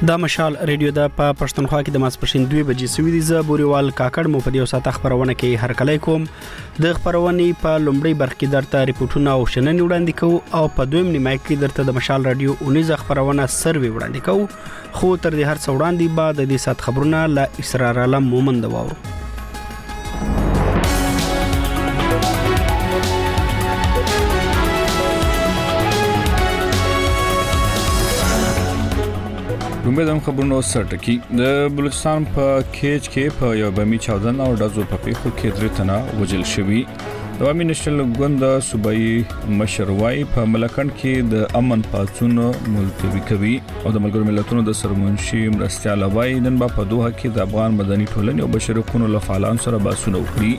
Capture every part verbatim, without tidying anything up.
دا مشال ریډیو د په پښتونخوا کې د ماسپښین دوه بجې سوي دي. ز بوريوال کاکړ مو په دې ساعت خبرونه کې هر کله کوم د خبرونې په لومړی برخه کې درته ریپورتونه او شننې وړاندې کوو او په دویم نیمه کې درته د مشال رادیو اونیز خبرونه سروي وړاندې کوو. خو تر دې هر څه وړاندې بعد د دې ساعت خبرونه لا اسرار علم مومند واورو. لومبه دم خبرونو سرټکی د بلوچستان په کیچ کې په یو بمی چاودن او دازو په پیښو کې درې تنه وژل شوي. د عوامي نېشنل ګوند صوبایي مشروعي په ملکند کې د امن پاتون ملتوي کوي او د ملګرو ملتونو د سرمنشي مرستيال وای نن په دوه کې د افغان مدني ټولنې او بشري حقوقو لفعالان سره باسونه وکړي.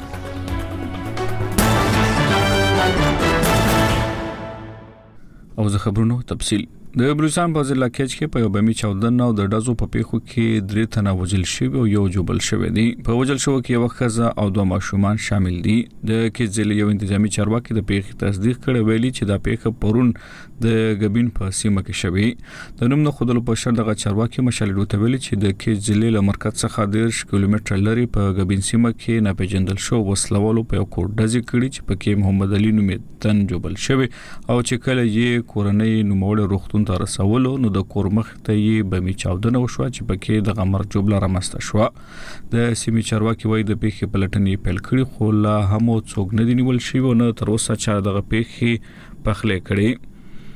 او زه خبرونو تفصیل د بلوچستان په ضلع کې چې په یو بمی چاودن او د دازو په پیښو کې درې تنه وژل شوي او یو جوبل شوی دی. په وژل شو کې یو ښځه او دوه ماشومان شامل دي. د کې ضلع یو انتظامی چارواکي د پیښې تصدیق کړی ویلي چې دا پیښه پرون د غبین په سیمه کې شوی. د نوم نه خودلو په شر دغه چارواکي مشال ډوته ویلي چې د کې ضلع له مرکز څخه ډیر کیلومتر لري په غبین سیمه کې ناپېژندل شو وسلوالو په یو کور ډزې کړي چې په کې محمد علي نومې تن جوبل شوی او چې کله یې کورنۍ نوموړ روغتون ته رسولو نو د کور مخ ته یې بمی چاودنه وشو چې پکې د غمر جوبله رامسته شو. د سیمې چارواکي وایي د پیښې پلټنې پیل کړي خو لا هم څوک نه دی نیول شوی او نه تر اوسه چا دغه پیښې پخلې کړي.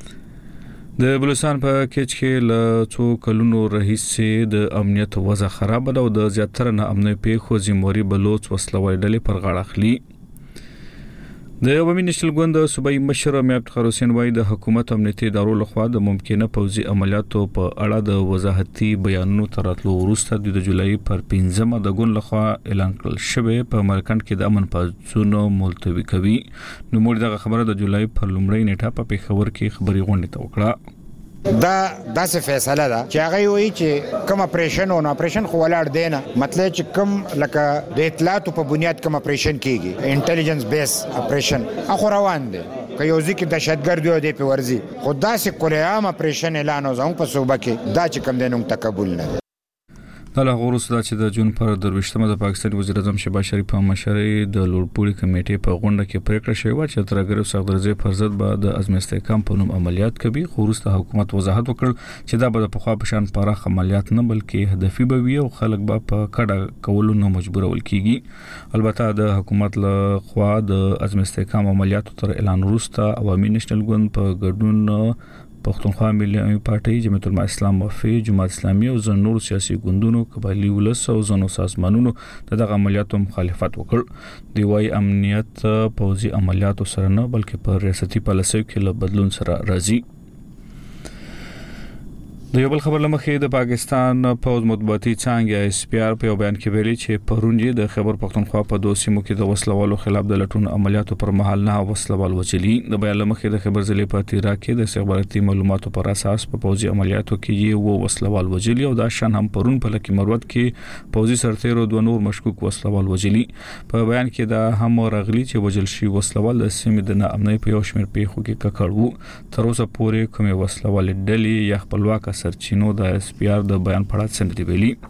د بلوچستان په کېچ کې له څو کلونو راهیسې د امنیت وضع خراب ده او د زیاتره نه امني پیښو ذمہواری بلوچ وسلوال ډلې پر غاړه اخلي. د عوامي نېشنل ګوند صوبایي مشر امیر افتخار حسین وایي د حکومت امنیتي ادارو لخوا د ممکنه پوځي عملیاتو په اړه د وضاحتي بیانونو تراتلو وروسته د جولای پر پنځمه د ګوند لخوا اعلان کړل شوی په ملکند کې د امن پاتونو ملتوي کوي. نو موږ دغه خبره د جولای پر لومړۍ نیټه په پیښور کې خبري غونډه ته وکړه. دا داسې فیصله ده چې هغه وایي چې کوم اپریشن او اپریشن خو ولاړ دی نه مطلب چې کوم لکه د اطلاعاتو په بنیاد کوم اپریشن کیږي انټيليجنس بیس اپریشن اخو روان دي که یو ځکه دهشتګرد دی په ورزي خو داسې کله عام اپریشن اعلان وزم په صوبه کې دا چې کوم دینو تقبل نه دله غوړو صدا چې د جون پر درويشتمه د پاکستان وزیر اعظم شهباز شریف په مشرۍ د لوړپوړي کمیټې په غونډه کې پریکړه شوې و چې ترګرو صدرزي فرزت به د ازم استحکام په نوم عملیات کوي. خو وروسته حکومت وضاحت وکړ چې دا به په خوا په شان پراخ عملیات نه بلکې هدفي به وي او خلک به په کډه کولو نه مجبورول کیږي. البته د حکومت له خوا د ازم استحکام عملیاتو تر اعلان وروسته عوامي نېشنل ګوند په ګډون پښتونخوا ملي پارټي جمعیت العلماء اسلام وفي جماعت اسلامي او زنور سیاسي ګوندونو قبایلی ولس او زنو سازمانونو دغه عملیاتو مخالفت وکړ. دی وايي امنیت پوځي عملیاتو سره نه بلکې په ریاستي پالیسیو کې له بدلون سره راځي. د یو بل خبر لمخې د پاکستان پوز مطبوعاتي څانګه اس پی آر په بیان کې ویلي چې پرون یې د خیبر پختونخوا په دوه سیمو کې د وسلوالو خلاف د لټون عملیاتو پر مهال نه وسلوال وچلی. د بیان لمخې د خیبر ضلع په تیرا کې د استخباراتي معلوماتو پر اساس په پوځي عملیاتو کې یې وو وسلوال وجلی او دا شان هم پرون په لکه مروت کې پوځي سرتیرو دوه نور مشکوک وسلوال وجلی. په بیان کې دا هم راغلی چې وجل شي وسلوال د سیمې د ناامنۍ په یو شمېر پیښو کې ککړ وو. تر اوسه پورې کومه وسلوال ډلې یا خپلواک سرچینو د اس پی آر د بیان په اړه څه دی ویلي.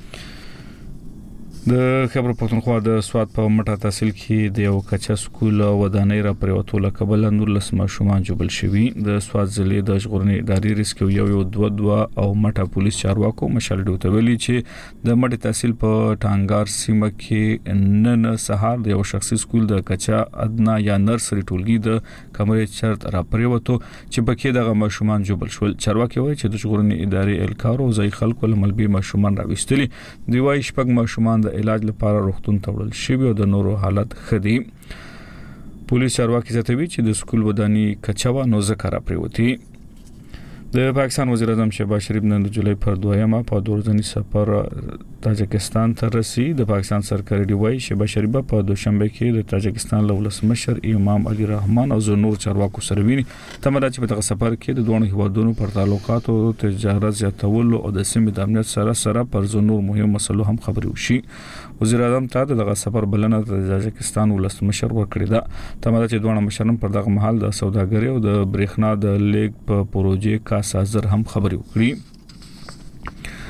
د خیبر پختونخوا د سواد په مټه تحصیل کې د یو کچا سکول ودانۍ را پریوتو لکبل نور لسما شومان جوبل شوی. د سواد ضلع د ژغورنې ادارې ریسکیو یو یو دوه دوه او مټه پولیس چارواکو مشال ډوته ویلي چې د مټه تحصیل په ټانګار سیمه کې نن سهار د یو شخصي سکول د کچا ادنا یا نرسري ټولګي د کمرې چرت را پریوتو چې پکې دغه ماشومان جوبل شول. چارواکي وایي چې د ژغورنې ادارې الکارو ځای خلکو لملبي ماشومان راوستلي. دی وايي شپږ ماشومان د علاج لپاره روغتون ته وړل شوی او د نورو حالت خدي. پولیس چارواکي زیاتوي چې د سکول ودانۍ کچاوه نو ذکر پریوتی. د پاکستان وزیر اعظم شهباز شریف نن د جولای پر دویمه په دورځنی سفر تاجکستان ته رسي. د پاکستان سرکاري دیوای شهباز شریف په دوشنبه کې د تاجکستان لولس مشر امام علي رحمان او نور چارواکو سره ویني. تمره چې په دغه سفر کې د دوه هیوادونو پر تعلقاتو تجارت زیاتول او د سیمې د امنیت سره سره پر نور مهم مسلو هم خبري وشي. وزیر اعظم ته دغه سفر بلنه د تاجکستان ولس مشر ورکړی ده. تمره چې دوه مشران پر دغه محل د سوداګرۍ او د برېښنا د لیک په پروژې کا سازر هم خبري وکړي.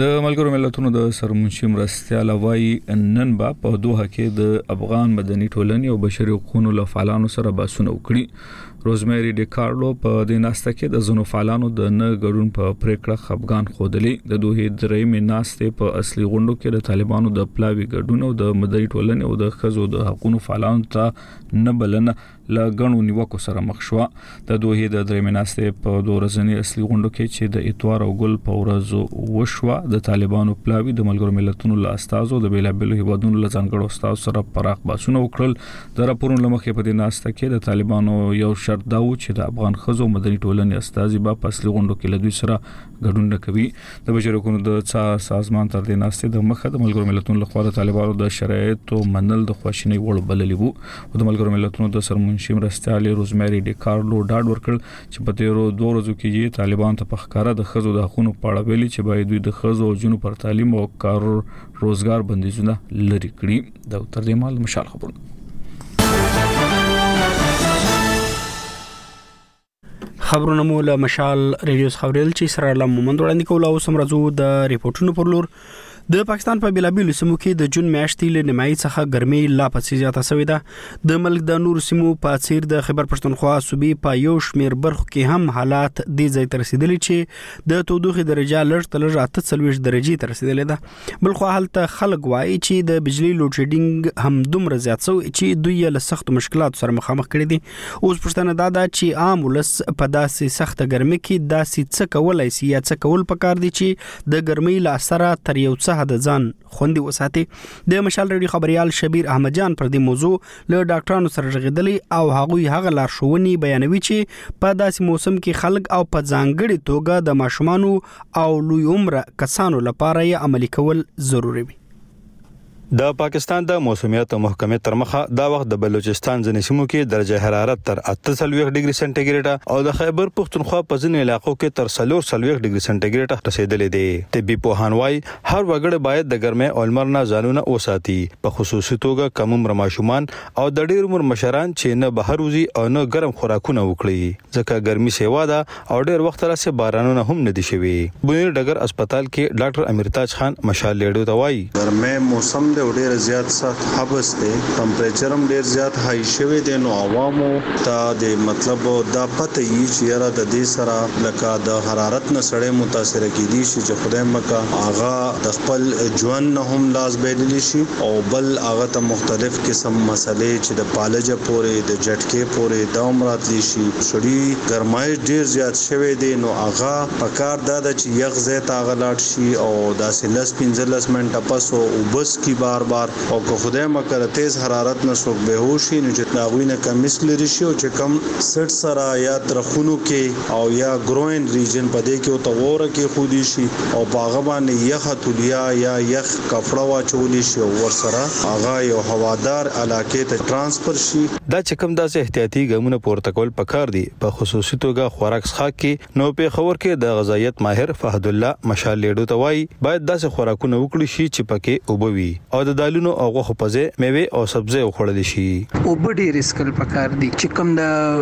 د ملګرو ملتونو د سرمنشي مرستیال وايي نن با په دوه کې د افغان مدني ټولنې او بشري حقوقو لفعالانو سره بحثونه وکړي. روزمری ډي کارلو په د ناسته کې د زونو فعالانو د نه ګډون په پریکړه خفقان خودلې. د دوه درې مناسته په اصلي غونډو کې د طالبانو د پلاوي ګډون او د مدني ټولنې او د خزو د حقوقو فعالانو ته نه بلنه لا غنو نیوکو سره مخ شو. د دوه د درې مناسته په دوه ورځنی اصلي غونډو کې چې د اتوار او ګل په ورځو وشوه د طالبانو پلاوي د ملګرو ملتونو له استازو د بیلابل هیوادونو له ځانګړو استازو سره پراخ بحثونه وکړل. د راپورونو لمخې په دې ناسته کې د طالبانو یو شرط دا و چې د افغان خزو مدني ټولنې استازي به په اصلي غونډو کې له دوی سره ګډون نکوي. د بشري حقوقو د سازمان تر دې ناسته د مخه د ملګرو ملتونو لخوا د طالبانو د شرایطو منل د خواشینۍ وړ بللی وو. د ملګرو ملتونو د سرمنشي مرستیال روزمری ډي کارلو ډاډ ورکړ چې په تیرو دوه ورځو کې طالبان ته په ښکارا د خزو د حقوقو په اړه ویلي چې باید دوی د خزو او جنو پر تعلیم او کار روزګار بندیزونه لري کړي. د تر دې مال مشال خبرونه خبرونه مو له مشال ریډیوز خبرل چې سره له مومند وړاندې کول او سمرزو د ریپورتونو پر لور. د پاکستان په بیلابیلو سیمو کې د جون میاشتې له نیمایي څخه ګرمي لا پسې زیاته شوې ده. د ملک د نور سیمو په څیر د خیبر پښتونخوا صوبې په یو شمیر برخو کې هم حالات د ځای تر رسیدلي چې د تودوخې درجه لږ تر لږه اته څلوېښت درجې ته رسیدلې ده. بل خو هلته خلک وایي چې د بجلی لوډ شیډینګ هم دومره زیات شو چې دوی له سخت مشکلاتو سره مخامخ کړي دي. اوس پوښتنه دا ده چې عام ولس په داسې سخت ګرمۍ کې داسې څه کولای شي یا څه کول پکار دي چې د ګرمۍ له اثره تر یو څه حد ځان خوندي وساتي. د مشال ریډیو خبريال شبیر احمد جان پر دې موضوع له ډاکټرانو سره غږیدلی او هغوی هغه لارښوونې بیانوي چې په داسې موسم کې خلک او په ځانګړي توګه د ماشومانو او لوی عمر کسانو لپاره یې عملي کول ضروري وي. د پاکستان د موسمیات محکمې تر مخه دا وخت د بلوچستان ځینې سیمو کې درجه حرارت تر اته څلوېښت ډیګري سانتیګریډ او د خیبر پښتونخوا په ځینې علاقو کې تر څلور څلوېښت ډیګري سانتیګریډ رسیدلې دي. طبي پوهان وايي هر وګړی باید د ګرمۍ او لمر نه ځانونه وساتي، په خصوصي توګه کم عمر ماشومان او د ډېر عمر مشران چې نه بهر وځي او نه ګرم خوراکونه وکړي ځکه ګرمي سیوا ده او ډېر وخت راځي بارانونه هم نه دي شوي. بنیر ډګر هسپتال کې ډاکټر امیرتاج خان مشال لیډو ته وايي ګرمۍ موسم ډیر زیات سخت حبس دی، ټمپریچر هم ډیر زیات های شوی دی، نو عوامو ته د مطلب دا پته یي چې یاره د دې سره لکه د حرارت نه سړی متاثر کیدي شي چې خدای مکه آغا د خپل ژوند نه هم لاس بیللی شي او بل هغه ته مختلف قسم مسلې چې د پالجه پورې د جټکې پورې د عمرات شي سړی ګرمای ډیر زیات شوی دی، نو هغه پکار دا د چې یغ زیات اغلاټ شي او داسې لس پنځلس منټه پس او بس کی بار بار او که خدای مکه تیز حرارت نه څوک بهوشي نو چې داوینه کمیس لري شي او چې کم سټ سره یا ترخونو کې او یا ګروین ریجن په دې کې او توره کې خودي شي او باغ باندې یخ تولیا یا یخ کپڑا واچولې شي او ور سره هغه یو هوادار علاقې ته ترانسفر شي. دا چې کوم داسې احتیاطي ګامونه پورته کول پکار دي په خصوصي توګه خوراک څخه کې نو په خبر کې د غذایت ماهر فهد الله مشال لیډو ته وایي باید داسې خوراکونه وکړي شي چې پکې اوبوي او د دالونو او غوښه پزې میوه او سبزی وخوړل شي. او بډې ریسکل پکار دي چې کوم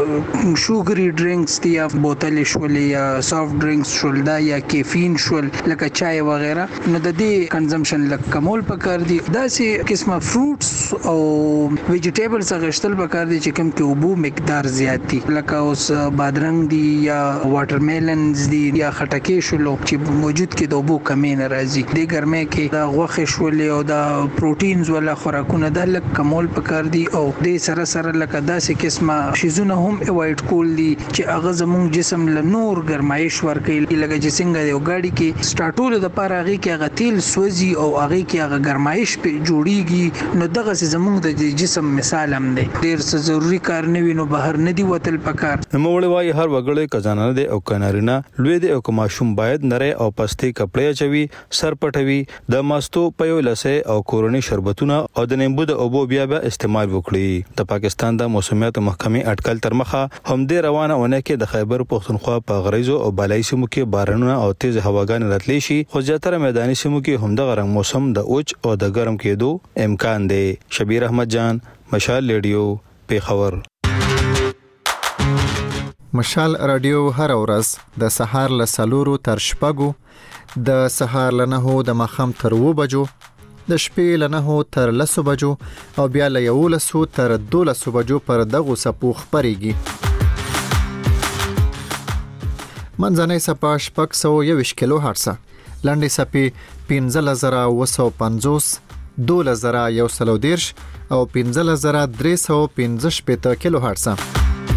د شوګري ډرینکس دي یا بوتل شول یا سافټ ډرینکس شول دا یا کیفین شول لکه چای وغیرہ نو د دې کنزمپشن لکه کمول پکار دي. داسې قسمه فروټس او ویجیټیبلز غشتل پکار دي چې کوم کې اوبو مقدار زیات دي لکه اوس بادرنګ دي یا واټرمیلنز دي یا خټکې شول چې موجود کې د اوبو کمی نه راځي. د ګرمۍ کې د غوښه شول او د پروتینز ولا خوراکونه د لک کمول پکار دي او د سره سره لکه داسې قسمه شیزونه هم اوایډ کول دي چې هغه زموږ جسم له نور ګرمایش ورکړي لکه چې څنګه یو گاډي کې سٹارټول د پاره هغه کې هغه تیل سوځي او هغه کې هغه ګرمایش په جوړیږي نو دغه زموږ د جسم مثال هم دی. ډیر څه ضروری کار نه وینو بهر نه دی وتل پکار. نوموړی وايي هر وګړی کزانه دی او کنارینه لوی دی او کوماشوم باید نری او پستي کپڑے چوي سر پټوي د ماستو په یو لسه او کورونی شربتونه او د نیمبو د اوبو بیا بیا استعمال وکړي. د پاکستان د موسمیات محکمې اټکل تر مخه هم د روانه ونه کې د خیبر پښتونخوا په غریزو او بالای سیمو کې بارانونه او تیز هواګان راتلی شي خو زیاتره میداني سیمو کې هم د غرم موسم د اوچ او د ګرم کېدو امکان دی. شبیر احمد جان مشال ریډیو پیښور. مشال رادیو هر ورځ د سهار له سلورو تر شپږو د سهار له نهو د ماښام تر اوه بجو، د شپې له نهو تر لسو بجو او بیا له یولسو تر دولسو بجو پر دغو څپو خپرېږي. منځنۍ څپه شپږ سوه یوویشت کیلو هرټزه، لنډې څپې پنځلس زره اوه سوه پنځوس، دولس زره یو سل او دېرش او پنځلس زره درې سوه پنځه شپېته کیلو هرټزه.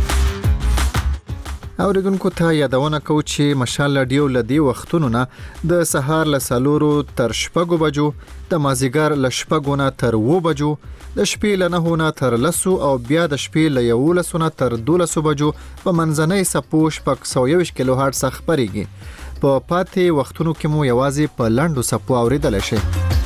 اوریدونکو ته یادونه کوو چې مشال رادیو له دې وختونو نه د سهار له څلورو تر شپږو بجو، د مازدیګر له شپږو نه تر اووه بجو، د شپې له نهو نه تر لسو او بیا د شپې له یولسو نه تر دولسو بجو په منځنۍ څپو شپږ سوه یوویشت کیلو هرټز خپرېږي. په پاتې وختونو کې مو یوازې په لنډو څپو اوریدلی شئ.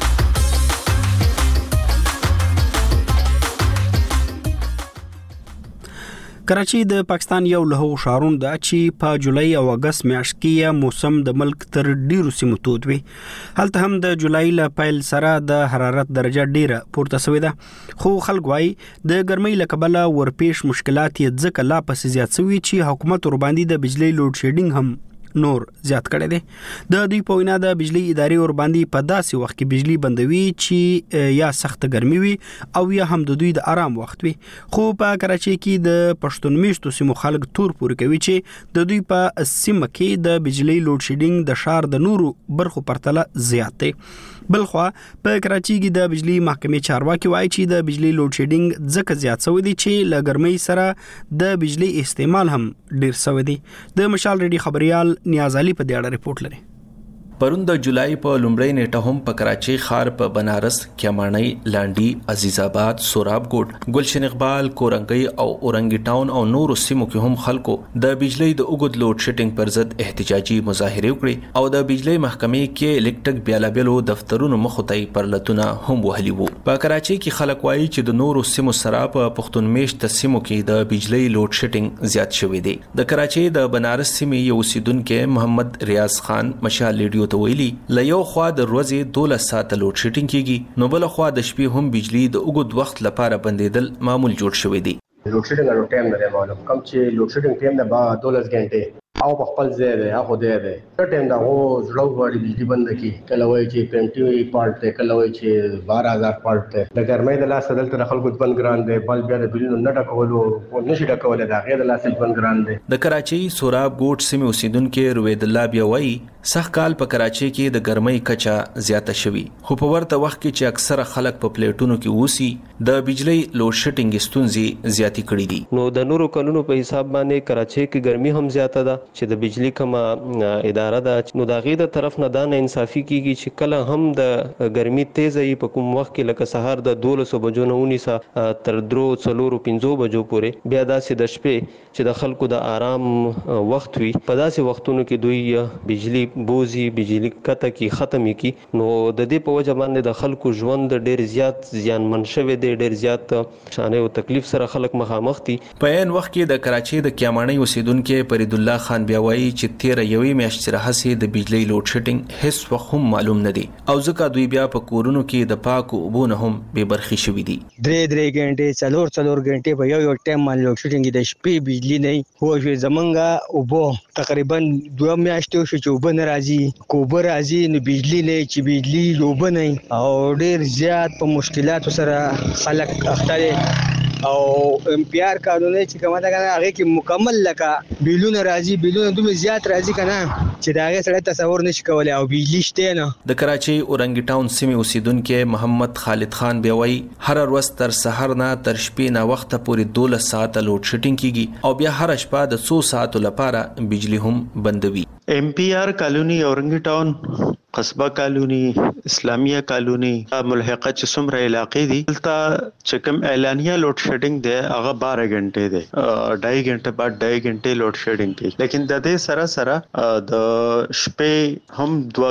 کراچي د پاکستان یو له هغو ښارونو ده چې په جولای او اګست میاشت کې موسم د ملک تر ډیرو سیمو تود وي. هلته هم د جولای له پیل سره د حرارت درجه ډیره پورته شوې ده، خو خلک وایي د ګرمۍ له کبله ورپېښ مشکلات یې ځکه لا پسې زیات شوي چې حکومت ورباندې د بجلی لوډ شیډینګ هم نور زیات کړی دی. د دوی په وینا د بجلی ادارې ورباندې په داسې وخت کې بجلی بندوي چې یا سخت ګرمي وي او یا هم د دوی د آرام وخت وي. خو په کراچۍ کې د پښتون میشتو سیمو خلک تور پورې کوي چې د دوی په سیمه کې د بجلی لوډ شیډینګ د ښار د نورو برخو پرتله زیات دی. بلخوا په کراچۍ کې د بجلی محکمې چارواکي وایي چې د بجلی لوډ شیډینګ ځکه زیات شوی دی چې له ګرمۍ سره د بجلی استعمال هم ډیر شوی دی. د مشال ریډي خبريال نیاز علي په دې اړه رپورټ لري. پرون د جولای په لومړۍ نیټه هم په کراچۍ ښار په بنارس، کیمانۍ، لانډي، عزیز آباد، سوراب کوټ، گلشن اقبال، کورنګي او اورنګي ټاون او نورو سیمو کې هم خلکو د بجلی د اوږد لوډ شیډینګ پر ضد احتجاجي مظاهرې وکړې او د بجلی محکمې کې الکټریک بیلابلو دفترونو مخ ته پرلتونه هم وهلي وو. په کراچۍ کې خلک وایي چې د نورو سیمو سره په پښتون میشت سیمو کې د بجلی لوډ شیډینګ زیات شوی دی. د کراچۍ د بنارس سیمې یو اوسیدونکو محمد ریاض خان مشال ریډیو ته ویلي، له یو خوا د ورځې دولس ساعته لوډ شیډینګ کیږي، نو بل خوا د شپې هم بجلی د اوږد وخت لپاره بندیدل معمول جوړ شوی دی. لوډ شیډینګ نو ټایم نه معلوم، کم چې لوډ شیډینګ ټایم نه با دولس غنټه او په خپل ځای دی هغه دی دی ټایم دا هو زړه وړي بجلی بند کی، کله وایي چې پنځه پالټ ته، کله وایي چې بارہ هزار پالټ ته. د ګرمۍ د لاس دلته خلکو بند ګران دی، بل بیا د بجلی نه ډکولو او نشي ډکولای دا غیر د لاس بند ګران دی. د کراچۍ سوراب ګوټ سیمې اوسیدونکو روید الله بیا وایي سخت کال په کراچۍ کې د ګرمۍ کچه زیاته شوي، خو په ورته وخت کې چې اکثره خلک په پلیټونو کې اوسي د بجلی لوډ شیډینګ ستونزې زیاتې کړې دي. نو د نورو کلونو په حساب باندې کراچۍ کې ګرمي هم زیاته ده چې د بجلی کومه اداره ده، نو دا غي د طرف نه دا نه انصافي کیږي چې کله هم د ګرمي تیزه ای په کوم وخت کې لکه سهار د دولسو بجو نه ونیسه تر درو څلورو پنځو بجو پورې، بیا داسې د شپې چې د خلکو د آرام وخت وي په داسې وختونو کې دوی بجلی بوزي، بجلی کته کې ختمي کی، نو د دې په وجه باندې د خلکو ژوند ډیر زیات زیانمن شوی دی، ډیر زیات شانه او تکلیف سره خلک مخامخ دي. په ان وخت کې د کراچۍ د کیمانۍ اوسیدونکو فرید الله خان بیا وایي چې تیر یوې میاشتې راهیسې د بجلی لوډ شیډینګ هیڅ وخت هم معلوم نه دی او ځکه دوی بیا په کورونو کې د پاکو اوبو نه هم بې برخې شوي دي. درې درې غنټې څلور څلور غنټې په یو یو ټایم باندې لوډ شیډینګ د شپې بجلی نه هو شوې. زمونږ اوبو تقریبا دوه میاشتې شو چې اوبه نه راځي، کوبه راځي نو بجلی نه، چې بجلی اوبه نه او ډیر زیات په مشکلاتو سره خلک اخته دي. او ام پی آر قانوني چې کومه ده کنه هغه کې مکمل لکه بیلونه راځي، بیلونه دومره زیات راځي کنه چې دا هغه سره تصور نشي کولای او بجلی شته نه. د کراچۍ اورنګي ټاون سیمې اوسیدونکو محمد خالد خان بیا وایي هر ورځ تر سحر نه تر شپې نه وخت پورې دولس ساعته لوډ شیډینګ کیږي او بیا هر شپه د څو ساعتو لپاره بجلی هم بندوي. ام پی آر کالونی اورنګي ټاون، قصبه کالونی، اسلامیه کالونی، ملحقه چې څومره علاقې دي دلته چې کوم اعلانیه لوډ شیډینګ دی هغه بارہ غنټې دی، ډای غنټه بعد ډای غنټې لوډ شیډینګ دی، لیکن د دې سره سره د شپې هم دوه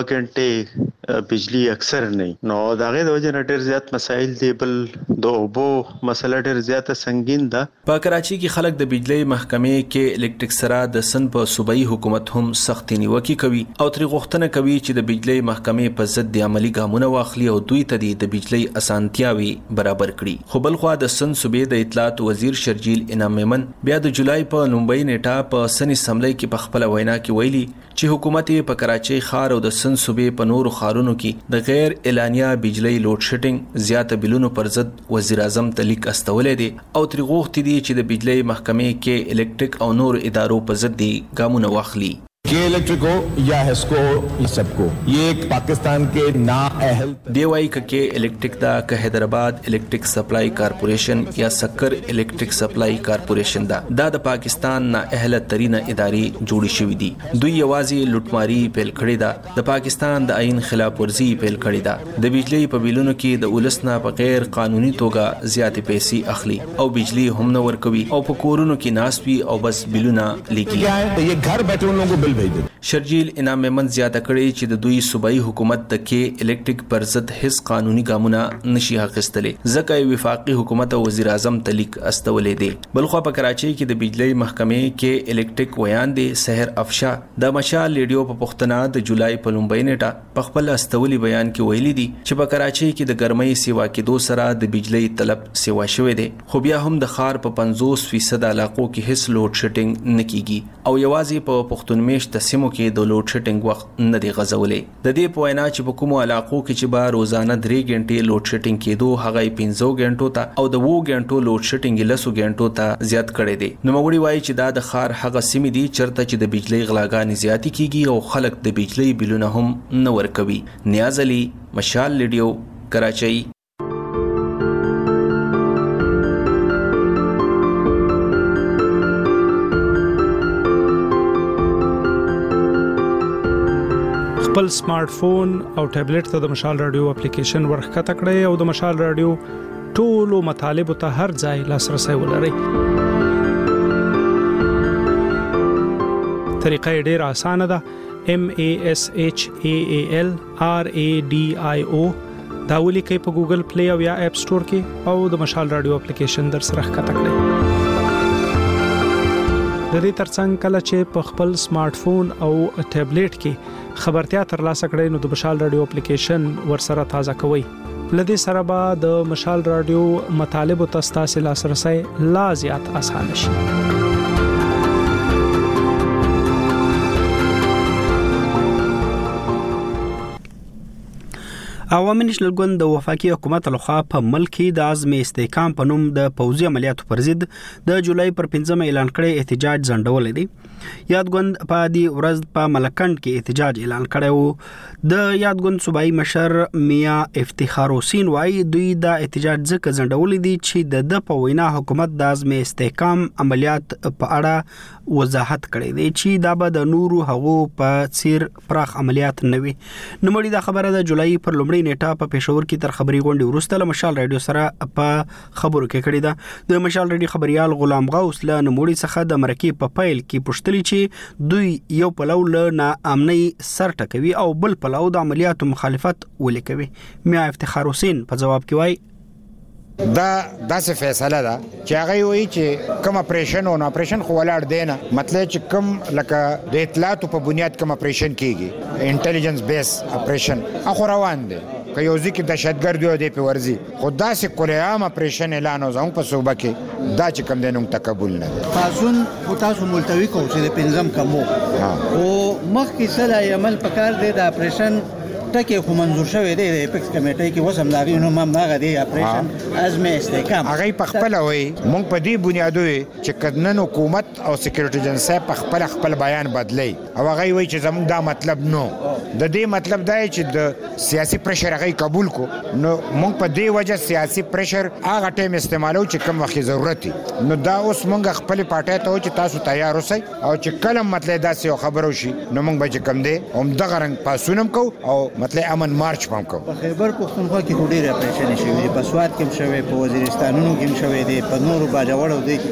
غنټې بجلی اکثر نه، نو دا غي د وجه نه ډیر زیات مسایل دي. بل د اوبو مسله ډیر زیاته سنگین ده. په کراچۍ کې خلک د بجلی محکمې کې الکټریک سره د سن په صوبایي حکومت هم سخت نیوکه کوي او تر غوښتنه کوي چې د بجلی بجلی محکمې په ضد د عملی ګامونه واخلي او دوی ته د بجلی اسانتیاوي برابر کړي. خو بل خوا د سن صوبې د اطلاعات وزیر شرجیل انعام میمن بیا د جولای په لومبۍ نیټه په سن اسمبلی کې په خپل وینا کې ویلي چې حکومت په کراچۍ ښار او د سن صوبې په نورو ښارونو کې د غیر اعلانیا بجلی لوډ شیډینګ زیات بلونو پر ضد وزیر اعظم ته لیک استولې دي او تر غوښتي دي چې د بجلی محکمې کې الکتریک او نور ادارو په ضد دي ګامونه واخلي. के इलेक्ट्रिक हो या हेस्को ये सबको ये एक पाकिस्तान के नाअहल دیوائی کې الکتریک دا که حیدرآباد الکتریک سپلای کارپوریشن یا سکر الکتریک سپلای کارپوریشن دا دا د پاکستان نااهل ترینه ادارې جوړې شوې دي. دوی یوازې لوټماری پیل کړې ده، د پاکستان د آئین خلاف ورزي پیل کړې ده، د بجلی په بیلونو کې د ولسنا په غیر قانوني توګه زیاتې پیسې اخلي او بجلی هم نه ورکوي او په کورونو کې ناسوي او بس بیلونه لیکي. ये घर बैठे उन लोगों को bill شرجیل انعام میمن زیاته کړي چې د دوی صوبایي حکومت د کې الکتریک پر ضد هیڅ قانوني ګامونه نشي اخیستلې ځکه وفاقي حکومت او وزیر اعظم ته لیک استولې دي. بلخو په کراچۍ کې د بجلی محکمې کې الکتریک ویان دي سحر افشا د مشال لیډیو په پښتنه د جولای په لومبۍ نیټه په خپل استولي بیان کې ویلي دي چې په کراچۍ کې د ګرمۍ سیوا کېدو سره د بجلی طلب سیوا شوې دي، خو بیا هم د ښار په پنځوس فیصد علاقو کې هیڅ لوډ شیډینګ نه کیږي او یوازې په پښتون میشت سیمو کې د لوډ شیډینګ وخت نه دی غځولې. د دې په وینا چې په کومو علاقو کې چې به روزانه درې غنټې لوډ شیډینګ کېدو هغه پنځه غنټو ته او د وو غنټو لوډ شیډینګ لسو غنټو ته زیات کړي دي. نو موږ وایي چې دا د ښار هغه سیمې دي چرته چې د بجلی غلاګانې زیاتې کیږي او خلک د بجلی بلونه هم نه ورکوي. نیاز علي، مشال لیډیو، کراچۍ. خپل سمارټ فون او ټابلیټ ته د مشال رادیو اپلیکیشن ورخکته کړئ او د مشال رادیو ټولو مطالبه ته هر ځای لاسرسي ولرئ. طریقه ډیره اسانه ده. M A S H A A L R A D I O دا ولیکئ په ګوګل پلی او یا اپ سٹور کې او د مشال رادیو اپلیکیشن در سره ښکته کړئ. د دې ترڅنګ کله چې په خپل سمارټ فون او ټابلیټ کې خبرتیا ترلاسه کړئ نو د مشال رادیو اپلیکیشن ورسره تازه کوئ. لدې سره به د مشال رادیو مطالبه تاسو لاسرسي لا زیات اسانه شي. عوامي نېشنل ګوند د وفاقي حکومت لخوا په ملک کې د عزم استحکام په نوم د پوځي عملیاتو پر ضد د جولای پر پنځمه اعلان کړی احتجاج ځنډول دي. یاد ګوند په دې ورځ په ملکند کې احتجاج اعلان کړی وو. د یاد ګوند صوبایي مشر میا افتخار حسین وايي دوی د احتجاج ځکه ځنډول دي چې د د په وینا حکومت د عزم استحکام عملیات په اړه وضاحت کړی دی چې دا به د نورو هغو په څیر پراخ عملیات نه وي. نو مړي دا خبره د جولای پر لومړۍ نیټه په پېښور کې تر خبري غونډې وروسته له مشال رادیو سره په خبرو کې کړی ده. د مشال رادیو خبريال غلام غوث له نموړي څخه د مرکې په پایل کې پوښتنه چې دوی یو پلو له ناامنۍ سر ټکوي او بل پلو د عملیاتو مخالفت ولیکوي. میا افتخار حسین په جواب کې وایي دا داسې فیصله ده چې هغه وایي چې کوم اپریشن او اپریشن خو ولاړ دی نه، مطلب چې کوم لکه د اطلاعاتو په بنیاد کوم اپریشن کیږي انټيليجنس بیس اپریشن اخو روان دي که یو ځکه دهشتګرد دی دی په ورزي خو داسې کولې عام اپریشن اعلان وزم په صوبه کې دا چې کوم دینم تقبل نه پاسون او تاسو ملتوي کوم چې د پنځم کمو او مخکې سره عمل پکار دی د اپریشن ټکي خو منظور شوی دی د اپیکس کمیټې کې وسم لاغي نو ما ماغه دی اپریشن ازمه استحکام هغه په خپل وای مونږ په دې بنیادوي چې کدنن حکومت او سکیورټي ایجنسی په خپل خپل بیان بدلی او هغه وای چې زموږ دا مطلب نو د دې مطلب دا چې د سیاسي پریشر هغه قبول کو نو مونږ په دې وجه سیاسي پریشر هغه ټیم استعمالو چې کوم وخت ضرورت نو دا اوس مونږ خپل پټه ته چې تاسو تیار اوسئ او چې کلم مطلب دا سی خبرو شي نو مونږ به کوم دی هم دغه رنګ پاسونم کو او مطلب امن مارچ پم کو په خیبر پختونخوا کې ډېر اپریشن شوی په سواد کې شوی په وزیرستانونو کې شوی دی په نورو باجوړو دی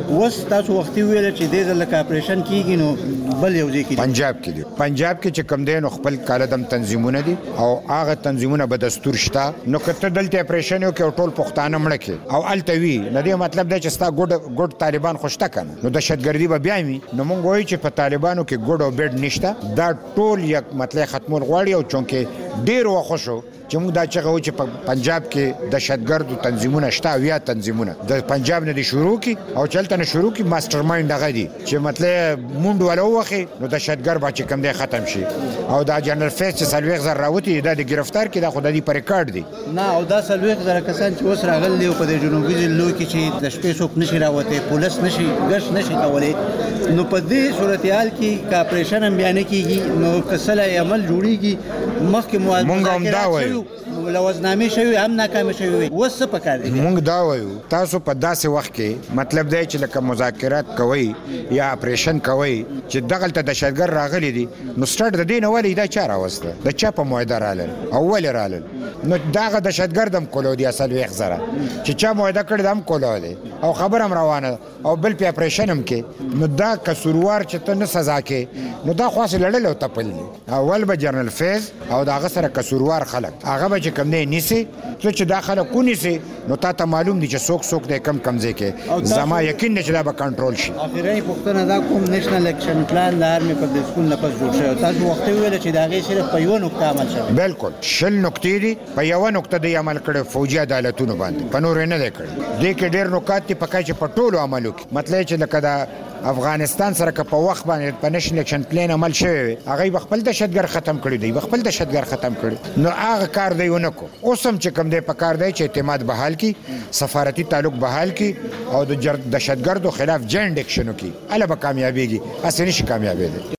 وس تاسو وختي ویل چې د ځل کا اپریشن کیږي نو بل یو ځای کې پنجاب کې دی پنجاب کې چې کم دین خپل کالدم تنظیمونه دي او هغه تنظیمونه به دستور شته نو کته دلته اپریشن یو کې ټول پښتانه مړ کې او التوی نه دی مطلب دا چې ستا ګډ ګډ طالبان خوشته کنه نو دهشتګردي به بیا می نو مونږ وایو چې په طالبانو کې ګډ او بیډ نشته دا ټول یک مطلب ختمول غواړي او چونکه ډیر وخښو چې موږ دا چې غو چې په پنجاب کې دهشتګردو تنظیمونه شته ویا تنظیمونه د پنجاب نه دي شروع کی او چلته نه شروع کی ماستر مایند هغه دي چې مطلب مونډ ولا وخی نو دهشتګر به چې کم دی ختم شي او دا جنرال فیس چې سلويغ زر راوتی دا د گرفتار کې دا خدای په ریکارډ دي نه او دا سلويغ زر کسان چې اوس راغلي په د جنوبي ضلعو کې چې د شپې څوک نشي راوته پولیس نشي ګش نشي کولای نو په دې صورتحال کې کا اپریشن هم بیان کیږي نو کسله عمل جوړیږي مخکې موازنه مونږ هم دا وایو لوازنامه شوی هم ناکام شوی وسه پکار دي مونږ دا وایو تاسو په داسې وخت کې مطلب دی چې لکه مذاکرات کوي یا اپریشن کوي چې دغه ته دهشتګر راغلي دي نو سټارټ د دین اولی دا چاره وسته د چا په موعده رالل اول رالل نو داغه دهشتګر دم کولو دی اصل ویخ زره چې چا موعده کړی دم کولو دی او خبر هم روانه او بل په اپریشن هم کې نو دا قصوروار چې ته نه سزا کې نو دا خاص لړل او تپل اول به جنرال فیز او داغه سره قصوروار خلک هغه به کم نه نیسي چې داخله کو نیسي نو تا ته معلوم دي چې څوک څوک د کم کمزې کې زما یقین نه چې دا به کنټرول شي اخیری پښتنه دا کوم نېشنل اکشن پلان د آرمي په د سکول نه پس جوړ شوی تاسو وخت ویل چې دا غي صرف په یو نقطه عمل شوی بالکل شل نقطې دي په یو نقطه دی عمل کړي فوجي عدالتونو باندې په نور نه کړي د کې ډېر نکات په کای چې په ټولو عملو کې مطلب چې لکه دا افغانستان سره که په وخت باندې په نېشنل اکشن پلان عمل شوی هغه خپل دهشتګر ختم کړی دی خپل دهشتګر ختم کړی نو هغه کار دی ونکو اوسم چې کوم دی په کار دی چې اعتماد بحال کی سفارتي تعلق بحال کی او د دهشتګردو خلاف جنډ اکشن وکي اله به کامیابیږي اسنه شي کامیابی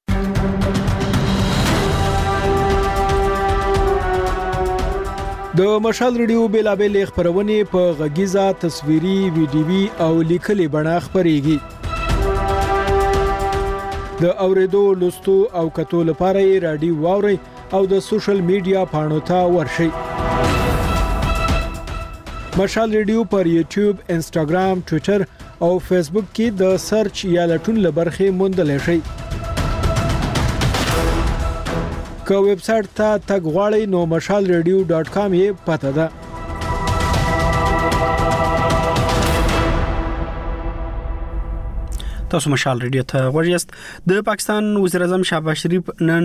د مشال ریډیو بیلابل خبرونه په غږیزه تصویري ویډیوي او لیکلي بڼه خبريږي د اوریدو لوستو او کتو لپاره یې رادیو واوري او د سوشل میډیا پاڼو ته ورشئ مشال ریډیو پر یوټیوب انسټاګرام ټوئیټر او فیسبوک کې د سرچ یا لټون لبرخه موندل شئ که ویب سټ ته تګ غواړئ نو مشال ریډیو ډاټ کام یې پته ده تاسو مشال ریډیو ته ورجست د پاکستان وزیر اعظم شهباز شریف نن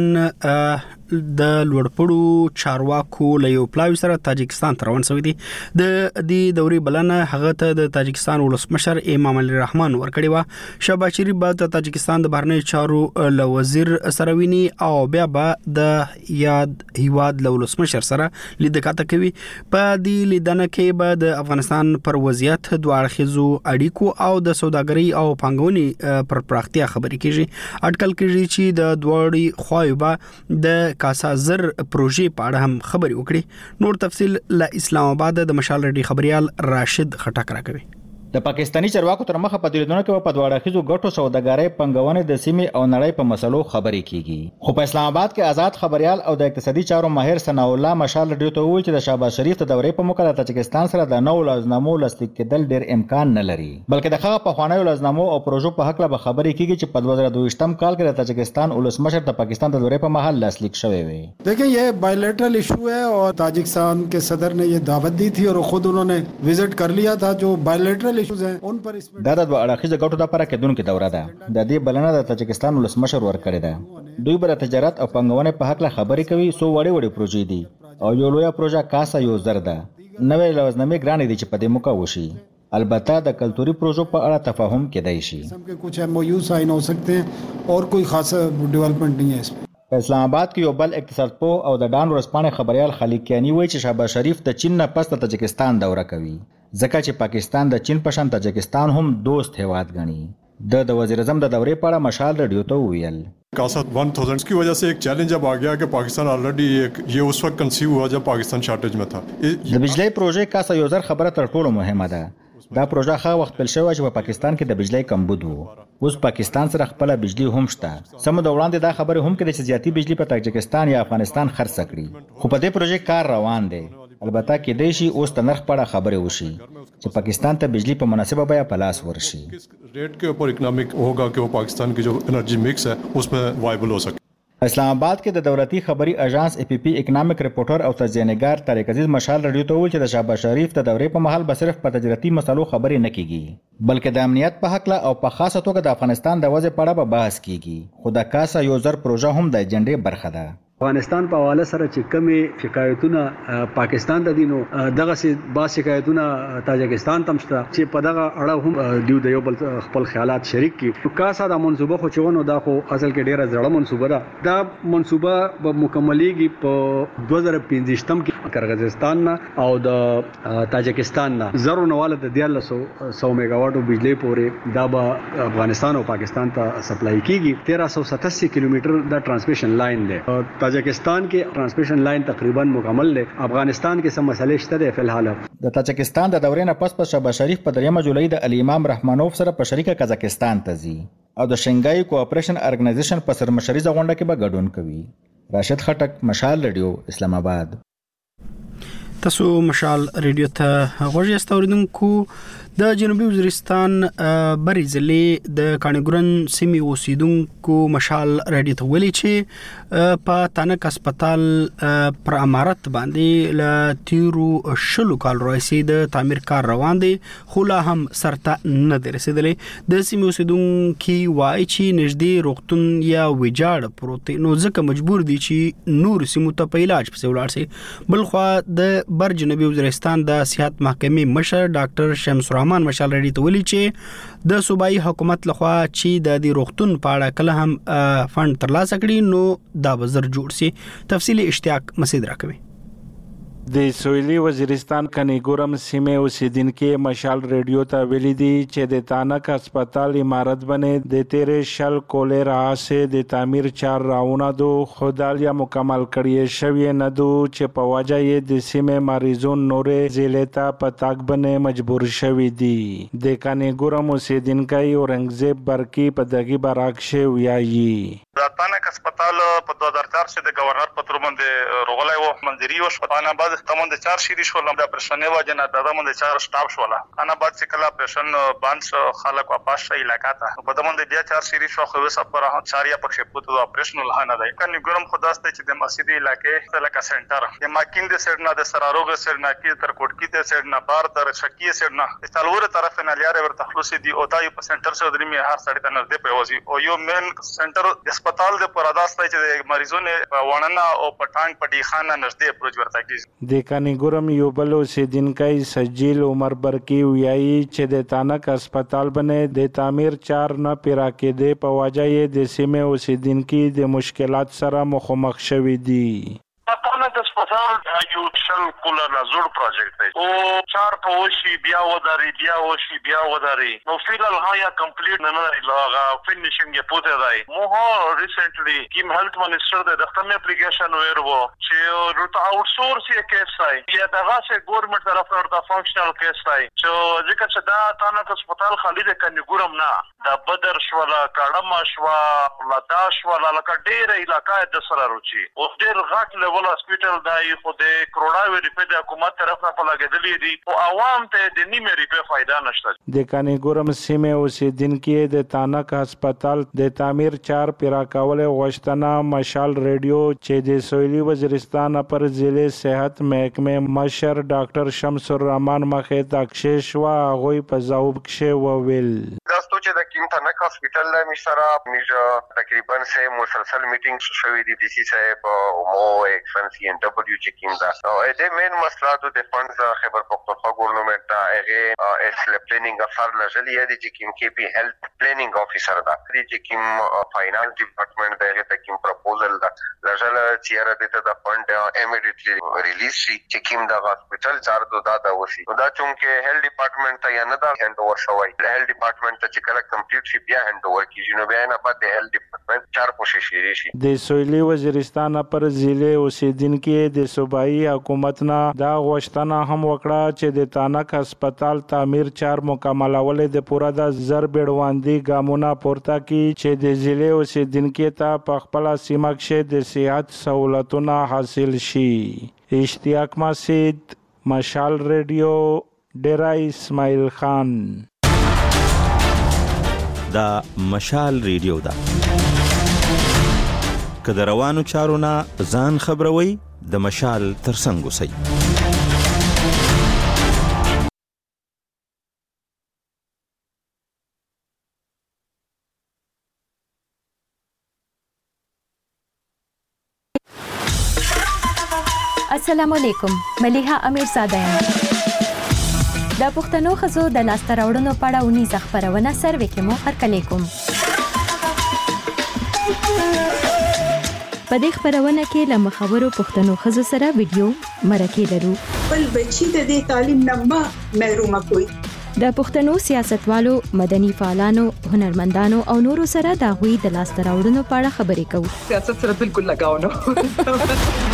د لوړپړو چارواکو له یو پلاوی سره تاجکستان ته روان شوی دی د دې دوري بلنه هغه ته د تاجکستان ولسمشر امام علي رحمان ورکړی و شهباز شریف به د تاجکستان د بهرنی چارو له وزیر سره ویني او بیا به د یاد هیواد له ولسمشر سره لیدکاته کوي په دې لیدنه کې به د افغانستان پر وضعیت دوه اړخیزو اړیکو او د سوداګرۍ او پانګونې پر پراختیا خبرې کیږي اټکل کیږي چې د دوړي خوایبه د کاسا زر پروژې په اړه هم خبرې وکړي نور تفصيل له اسلام آباد د مشال ریډي خبريال راشد خټک راکوي د پاکستانی چارواکو تر مخه په دلیدونو کې په دواړه خيزو ګټو سوداګرۍ پنګونې د سیمې او نړۍ په مسلو خبرې کیږي خو په اسلام آباد کې آزاد خبريال او د اقتصادي چارو ماهر ثنا الله مشال ریډیو ته وویل چې د شهباز شریف د دورې په موقع د تاجکستان سره د نو لازمو لاسلیک کېدل ډېر امکان نه لري بلکې د هغه په خوانیو لازمو او پروژو په حق له خبرې کیږي چې په دوه هزار دوه ختم کال کې د تاجکستان ولسمشر د پاکستان د دورې په محل لاسلیک شوی وي देखिए ये बायलैटरल इशू है और ताजिकिस्तान के सदर ने ये दावत दी थी और खुद उन्होंने विजिट कर लिया था जो बायलैटरल इश्यूज हैं उन पर دا د دوه اړخیزه ګټو لپاره کېدونکې دوره ده د دې بلنه د تاجکستان ولسمشر ورکړې ده دوی بر تجارت او پنګونې په حق له خبرې کوي سو وړي وړي پروژې دي او یو لوی پروژه کاسا یو زر ده نوې لوازمې ګرانې دي چې په دې موقع وشي البته د کلتوري پروژو په اړه تفاهم کېدای شي कुछ एमओयू साइन हो सकते हैं और कोई खास डेवलपमेंट नहीं है इसमें په اسلام آباد کې یو بل اقتصاد پو او د ډان ورسپانې خبريال خلیق کیانی وایي چې شهباز شریف د چین نه پس د تاجکستان دوره کوي ځکه چې پاکستان د چین په شان تاجکستان هم دوست هیواد غني د د وزیر اعظم د دورې په اړه مشال ریډیو ته ویل कासा हज़ार की वजह से एक चैलेंज अब आ गया कि पाकिस्तान ऑलरेडी एक ये उस वक्त कंसीव हुआ जब पाकिस्तान शॉर्टेज में था د بجلی پروژې کاسا یو زر خبره تر ټولو مهمه ده دا پروژه خا وخت پیل شوی چې په پاکستان کې د بجلی کمبود وو اوس پاکستان سره خپل بجلی هم شته سم د وړاندې دا خبره هم کړي چې زیاتی بجلی په تاجکستان یا افغانستان خرڅ کړي خو په دې پروژې کار روان دی البته کې دی شي اوس د نرخ په اړه خبرې وشي چې پاکستان ته بجلی په مناسبه بیه په لاس ورشي. रेट के ऊपर इकोनॉमिक होगा कि वो पाकिस्तान की जो एनर्जी मिक्स है उसमें वायबल हो सके. اسلام آباد کې د دولتي خبري اژانس ای پی پی اکونومیک ریپورټر او تجزیه‌نګار طارق عزیز مشال رادیو ته ویل چې د شهباز شریف د دورې په مهال به صرف په تجارتي مسلو خبرې نه کیږي بلکې د امنیت په حق له او په خاصه توګه د افغانستان د وضع په اړه به بحث کیږي. خو د کاسا یو زر پروژه هم د اجنډې برخه ده. افغانستان په حواله سره چې کمی شکایتونه پاکستان ته دینو دغه سي با شکایتونه تاجکستان تم شته چې په دغه اړه هم دیو د یو بل خپل خیالات شریک کی. کاسا د منصوبه خو چېونو دا خو اصل کې ډیره زړه منصوبه ده. دا منصوبه به مکملېږي په دوه زره پنځه کې قرغیزستان نه او د تاجکستان نه زرو نواله د دیارلس سو میگا واټو بجلی پورې دا به افغانستان او پاکستان ته سپلای کیږي. تیرہ سو ستاسی کیلومتر دا ټرانسمیشن لاین دی. تاجکستان کې ټرانسمیشن لاین تقریبا مکمل دی. افغانستان کې سم مسلې شته د فلحال. د تاجکستان د دورې نه پس پس شهباز شریف په دریمه جولای د علي امام رحمانوف سره په شریکه قزاقستان ته ځي او د شنګای کوآپریشن ارګنایزیشن په سرمشري غونډه کې به ګډون کوي. راشد خټک، مشال رادیو، اسلام آباد. تاسو مشال رادیو ته غوږی استوریدونکو. د جنوبي وزیرستان بری ضلع د کانګورن سیمې اوسیدونکو مشال رادیو ته ویلي چې په تانک هسپتال پر امارت باندې ل تیرو شلو کال راځي د تعمیر کار روان دي خو لا هم سرته نه رسیدلې. د سیمې اوسیدونکو وایي چې نږدې روغتون یا ویجاړ پروت نو ځکه مجبور دي چې نور سیمو ته په علاج پسې ولاړ شي. بل خو د بر جنوبي وزیرستان د صحت محکمې مشر ډاکټر شمس رحمان مشال رډي ته ویلي چې د صوبایي حکومت لخوا چې د دې روغتون په اړه کله هم فند ترلاسه کړي نو دا وزر جوړ سي. تفصیلی اشتیاق مسعود راکوي. د سویلي وزیرستان کنیګورم سیمې اوسیدونکو مشال رادیو ته ویلي دي چې د تانک هسپتال امارت باندې د تیرې شل کولې راځي د تعمیر چار راونه دو خدالیا مکمل کړی شوی نه دو چې په وجه یې د سیمې مریضون نورې زیلتا په تاک باندې مجبور شوی دي. د کنیګورم اوسیدونکو اورنګزیب برکی په دغه براکشه ویایي د تانک هسپتال په دوه هزار چار کې د گورنر په تور باندې روغلای وو منځري او شپانه بعد تمون د چار شری شو لم د پرشنه واجنه د تمون د چار سټاپ شولا انا بعد چې کلا پرشن بانس خلک واپس شي علاقہ ته په تمون د بیا چار شری شو خو وسه پر چاریا پکې پوتو اپریشنل نه دی کني ګرم خداسته چې د مسجد علاقې تلکا سنټر د ماکین د سرنا د سراروغ سرنا کې تر کوټکی د سرنا بار تر شکی سرنا استالور طرف نه لیاره ور تخلص دي او تای په سنټر سره درې می هر سړی ته نږدې پوزي او یو مین سنټر د هسپتال د پراداسته چې د مریضونو وړاندې او پټانګ پټی خانه نږدې پروژ ورته کیږي. د کنیګورم یو بل اوسیدونکی سجیل عمر برکی ویایي چې د تانک هسپتال باندې د تعمیر چار نه پیرا کېده په وجه یې د سیمې اوسیدونکو د مشکلات سره مخامخ شوي دي. تانک هسپتال یو شل کوله نزور پروجیکټ دی او چار په وشي بیا وداري بیا وشي بیا وداري نو فیلال هایا کمپلیټ نه نه لاغه فینیشینګ یې پوتې دی. مو هو ریسنټلی کیم هیلث منسٹر د ختم اپلیکیشن ورو چې روټ اوټ سورس یې کیس دی یا دغه سه ګورنمنت طرف نه د فنکشنل کیس دی چې ځکه چې دا تانک هسپتال خالي د کنيګورم نه د بدر شولا کاړم شوا لداش ولا لکه ډېر علاقې د سره روچي او ډېر غټ لیول هسپتال دی خو د کروڑاوي ریپې د حکومت طرف نه په لګېدلې دي او عوام ته د نیمه ریپې فائدہ نشته. د کنیګورم سیمې اوسیدونکو د تانک هسپتال د تعمیر چار پیرا کول غوښتنه مشال رادیو چې د سویلي وزیرستان پر ضلع صحت محکمه مشر ډاکټر شمس الرحمن مخه تاکشش وا غوي په ځواب کې وویل داستو چې د کیم تانک هسپتال له مشره میجا تقریبا سه مسلسل میټینګ شوې دي ډي سي صاحب او مو ایکسپنسی ان دبليو چې کیم دا او د مین مسله د فندز خبر پختونخوا ګورنمنت دا هغه اس پلانینګ افسر لجلی دی چې کیم کې پی هیلث پلانینګ افیسر دا دی چې کیم فاینانس ډپارټمنټ دغه ته کیم پروپوزل دا لجل چې را دته د فند امیډیټلی ریلیز شي چې کیم دا هسپتال چار دو دا دا وسی دا چونکه هیلث ډپارټمنټ ته یا نه دا هند اور شوی هیلث ډپارټمنټ ته چې کله کمپلیټ پروجیکټ چې بیا هند اوور کیږي نو بیا نه بعد د هیلث ډپارټمنټ چار کوشش لري شي د سویلي وزیرستان پر ضلع اوسیدونکو د صوبایي حکومت نه دا غوښتنه هم وکړه چې د تانک هسپتال تعمیر چار مکملول د پوره د زر بیړواندي ګامونه پورته کی چې د ضلع اوسیدونکو ته په خپل سیمه کې د صحت سہولتونه حاصل شي. اشتیاق مسجد، مشال ریډیو، ډیرا اسماعیل خان. دا مشال ریډیو دا که د روانو چارو نه ځان خبروي د مشال ترڅنګ اوسئ. السلام علیکم، ملیحه امیرزاده یم. د پښتنو ښځو د لاسته راوړنو په اړه اونیزه خپرونه سروې کې مو هرکلی کوم. په دې خپرونه کې له مخورو پښتنو ښځو سره ویډیو مرکې لرو. بل بچی د دې تعلیم نه ما محروم کوي. د پښتنو سیاستوالو، مدني فعالانو، هنرمندانو او نورو سره د هغوی د لاسته راوړنو په اړه خبرې کوو. سیاست سره بالکل لګاو نه.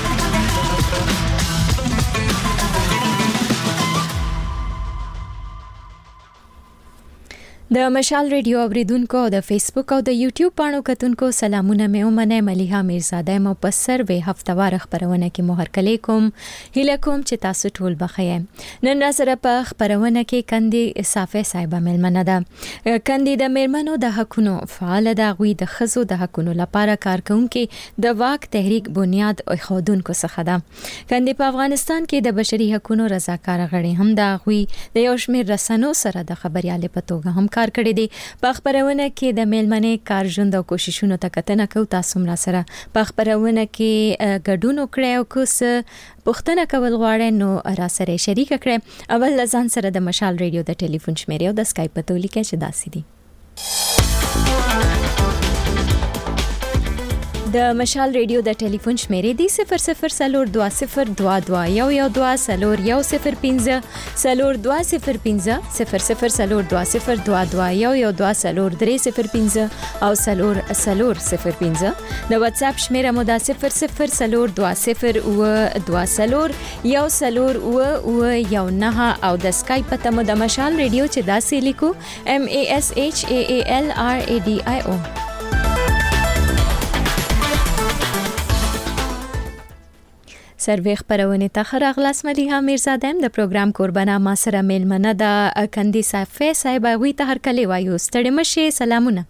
د مشال ریډیو اوریدونکو او د فیسبوک او د یوټیوب پاڼو کتونکو سلامونه مې ومنه. ملیحه امیرزاده یم په سروې هفتوار خبرونه کې مو هرکلی کوم. هیله کوم چې تاسو ټول بخیر. نن را سره په خبرونه کې کندې صافی صاحبه مېلمنه ده. کندې د میرمنو د حقونو فعال ده. هغوی د ښځو د حقونو لپاره کار کوونکي د واک تحریک بنیاد ایښودونکو څخه ده. کندې په افغانستان کې د بشري حقونو رضاکاره غړي هم ده. هغوی د یو شمېر رسنیو سره د خبریالۍ په توګه هم کار کړی دی. په خبرونه کې د میلمنې کار ژوند او کوششونو ته کتنه کوو. تاسو هم را سره په خبرونه کې ګډون وکړئ او که څه پوښتنه کول غواړئ نو را سره شریک کړئ. اول له ځان سره د مشال ریډیو د ټلیفون شمیرې او د اسکایپ پته ولیکئ چې داسې دي. د مشال ریډیو د ټلیفون شمیرې دی صفر صفر سلور دوه صفر دوه دوه یو یو دوه سلور یو صفر پنځه سلور دوه صفر پنځه صفر صفر سلور دوه صفر دوه دوه یو یو دوه سلور درې صفر پنځه او سلور سلور صفر پنځه. د واتس اپ شمیره مو د صفر صفر سلور دوه صفر و دوه سلور یو سلور و و یو نه او د اسکایپ پته مو د مشال ریډیو چې داسې لیکو M A S H A A L R A D I O. سروې خبرونه ته خراغلاس. ملیحه امیرزاده یم د پروګرام قربانه. ما سره میلمنه د کندې صافی صاحب. هغوی ته هرکلی وایو. ستړي مشئ. سلامونه.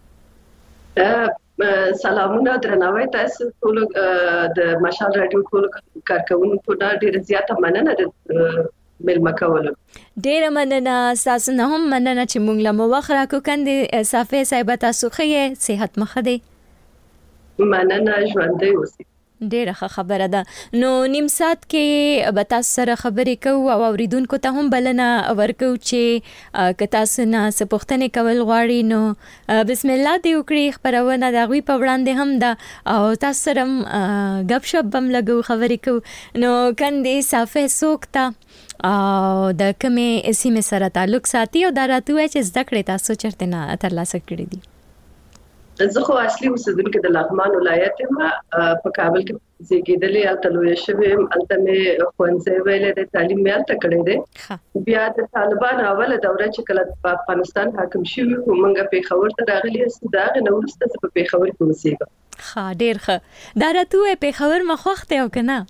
سلامونه درناوی تاسو ټول د مشال رادیو ټول کارکونکو ته ډیره زیاته مننه د میلمه کولو. ډیره مننه. تاسو نه هم مننه چې موږ له مو وخت راکو. کندې صافی صاحب تاسو ښه صحت مخه دی. مننه. ژوندی اوسئ. ډیره ښه خبره ده. نو نیم ساعت کې به تاسو سره خبرې کوو او اوریدونکو ته هم بلنه ورکوو چې که تاسو نه څه پوښتنې کول غواړي نو بسم الله دې وکړي. خبرونه د هغوی په وړاندې هم ده او تاسو سره هم ګپ شپ به هم لګو، خبرې کوو. نو کندې صافی څوک ته او د کومې سیمې سره تعلق ساتي او دا راته ووایه چې زده کړې تاسو چېرته نه ترلاسه کړي دي. زه خو اصلي اوسېدونکې د لغمان ولایت یم. په کابل کې زیږېدلې، هلته لویه شوې یم. هلته مې ښوونځی ویلی دی، تعلیم مې هلته کړی دی. بیا د طالبانو اوله دوره چې کله په افغانستان حاکم شوي وو موږ پېښور ته راغلي یاستو. د هغې نه وروسته زه په پېښور کې اوسېږم. ښه، ډېر ښه. دا راته ووایه پېښور مو خوښ دی او که نه؟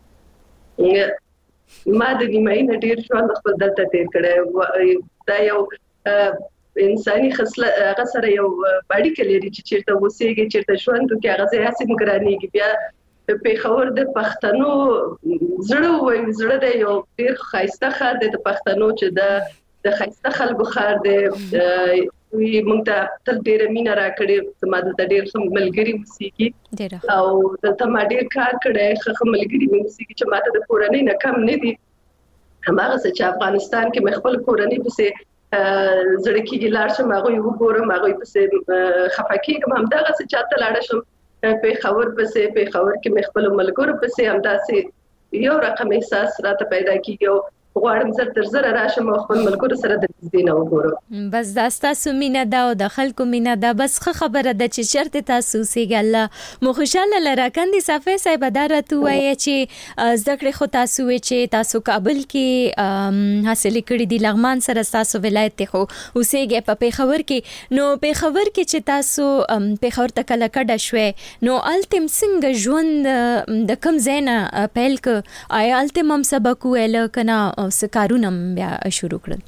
ما د نیمایي نه ډېر ژوند خپل دلته تېر کړی. دا یو انساني خصلت هغه سره یو اړیکه لري چې چیرته اوسېږي، چیرته ژوند وکړي، هغه ځای هسې مو ګرانېږي. بیا پېښور د پښتنو زړه وایي، زړه دی، یو ډېر ښایسته ښار دی د پښتنو چې د د ښایسته خلکو ښار دی. موږ ته تل ډېره مینه راکړې. زما دلته ډېر ښه ملګري اوسېږي او دلته ما ډېر کار کړی. ښه ښه ملګري مې اوسېږي چې ما ته د کورنۍ نه کم نه دي. هماغسې چې افغانستان کې مې خپل کورنۍ پسې زړه کېږي لاړ شم، هغوی وګورم، هغوی پسې خفه کېږم. همدغسې چې هلته لاړه شم پېښور پسې، پېښور کې مې خپلو ملګرو پسې همداسې یو رقم احساس راته پیدا کېږي او غواړم زر تر زر راشم او خپل ملګرو سره د دې نه وګورم. بس دا تاسو مینا دا او د خلکو مینا دا بس خبره ده چې شرط تاسو سیګل مو خوشاله لراکندي صافه صاحب دارته وایي چې زکړې خو تاسو وی چې تاسو کابل کې حاصل کړی دی لغمان سره تاسو ولایت ته خو اوسېږي په پیښور کې نو پیښور کې چې تاسو پیښور ته کله کډه شوي نو التم څنګه ژوند د کم زینا پیل ک آیا التم هم سبق ویل کنا سکارونه بیا شروع کړل؟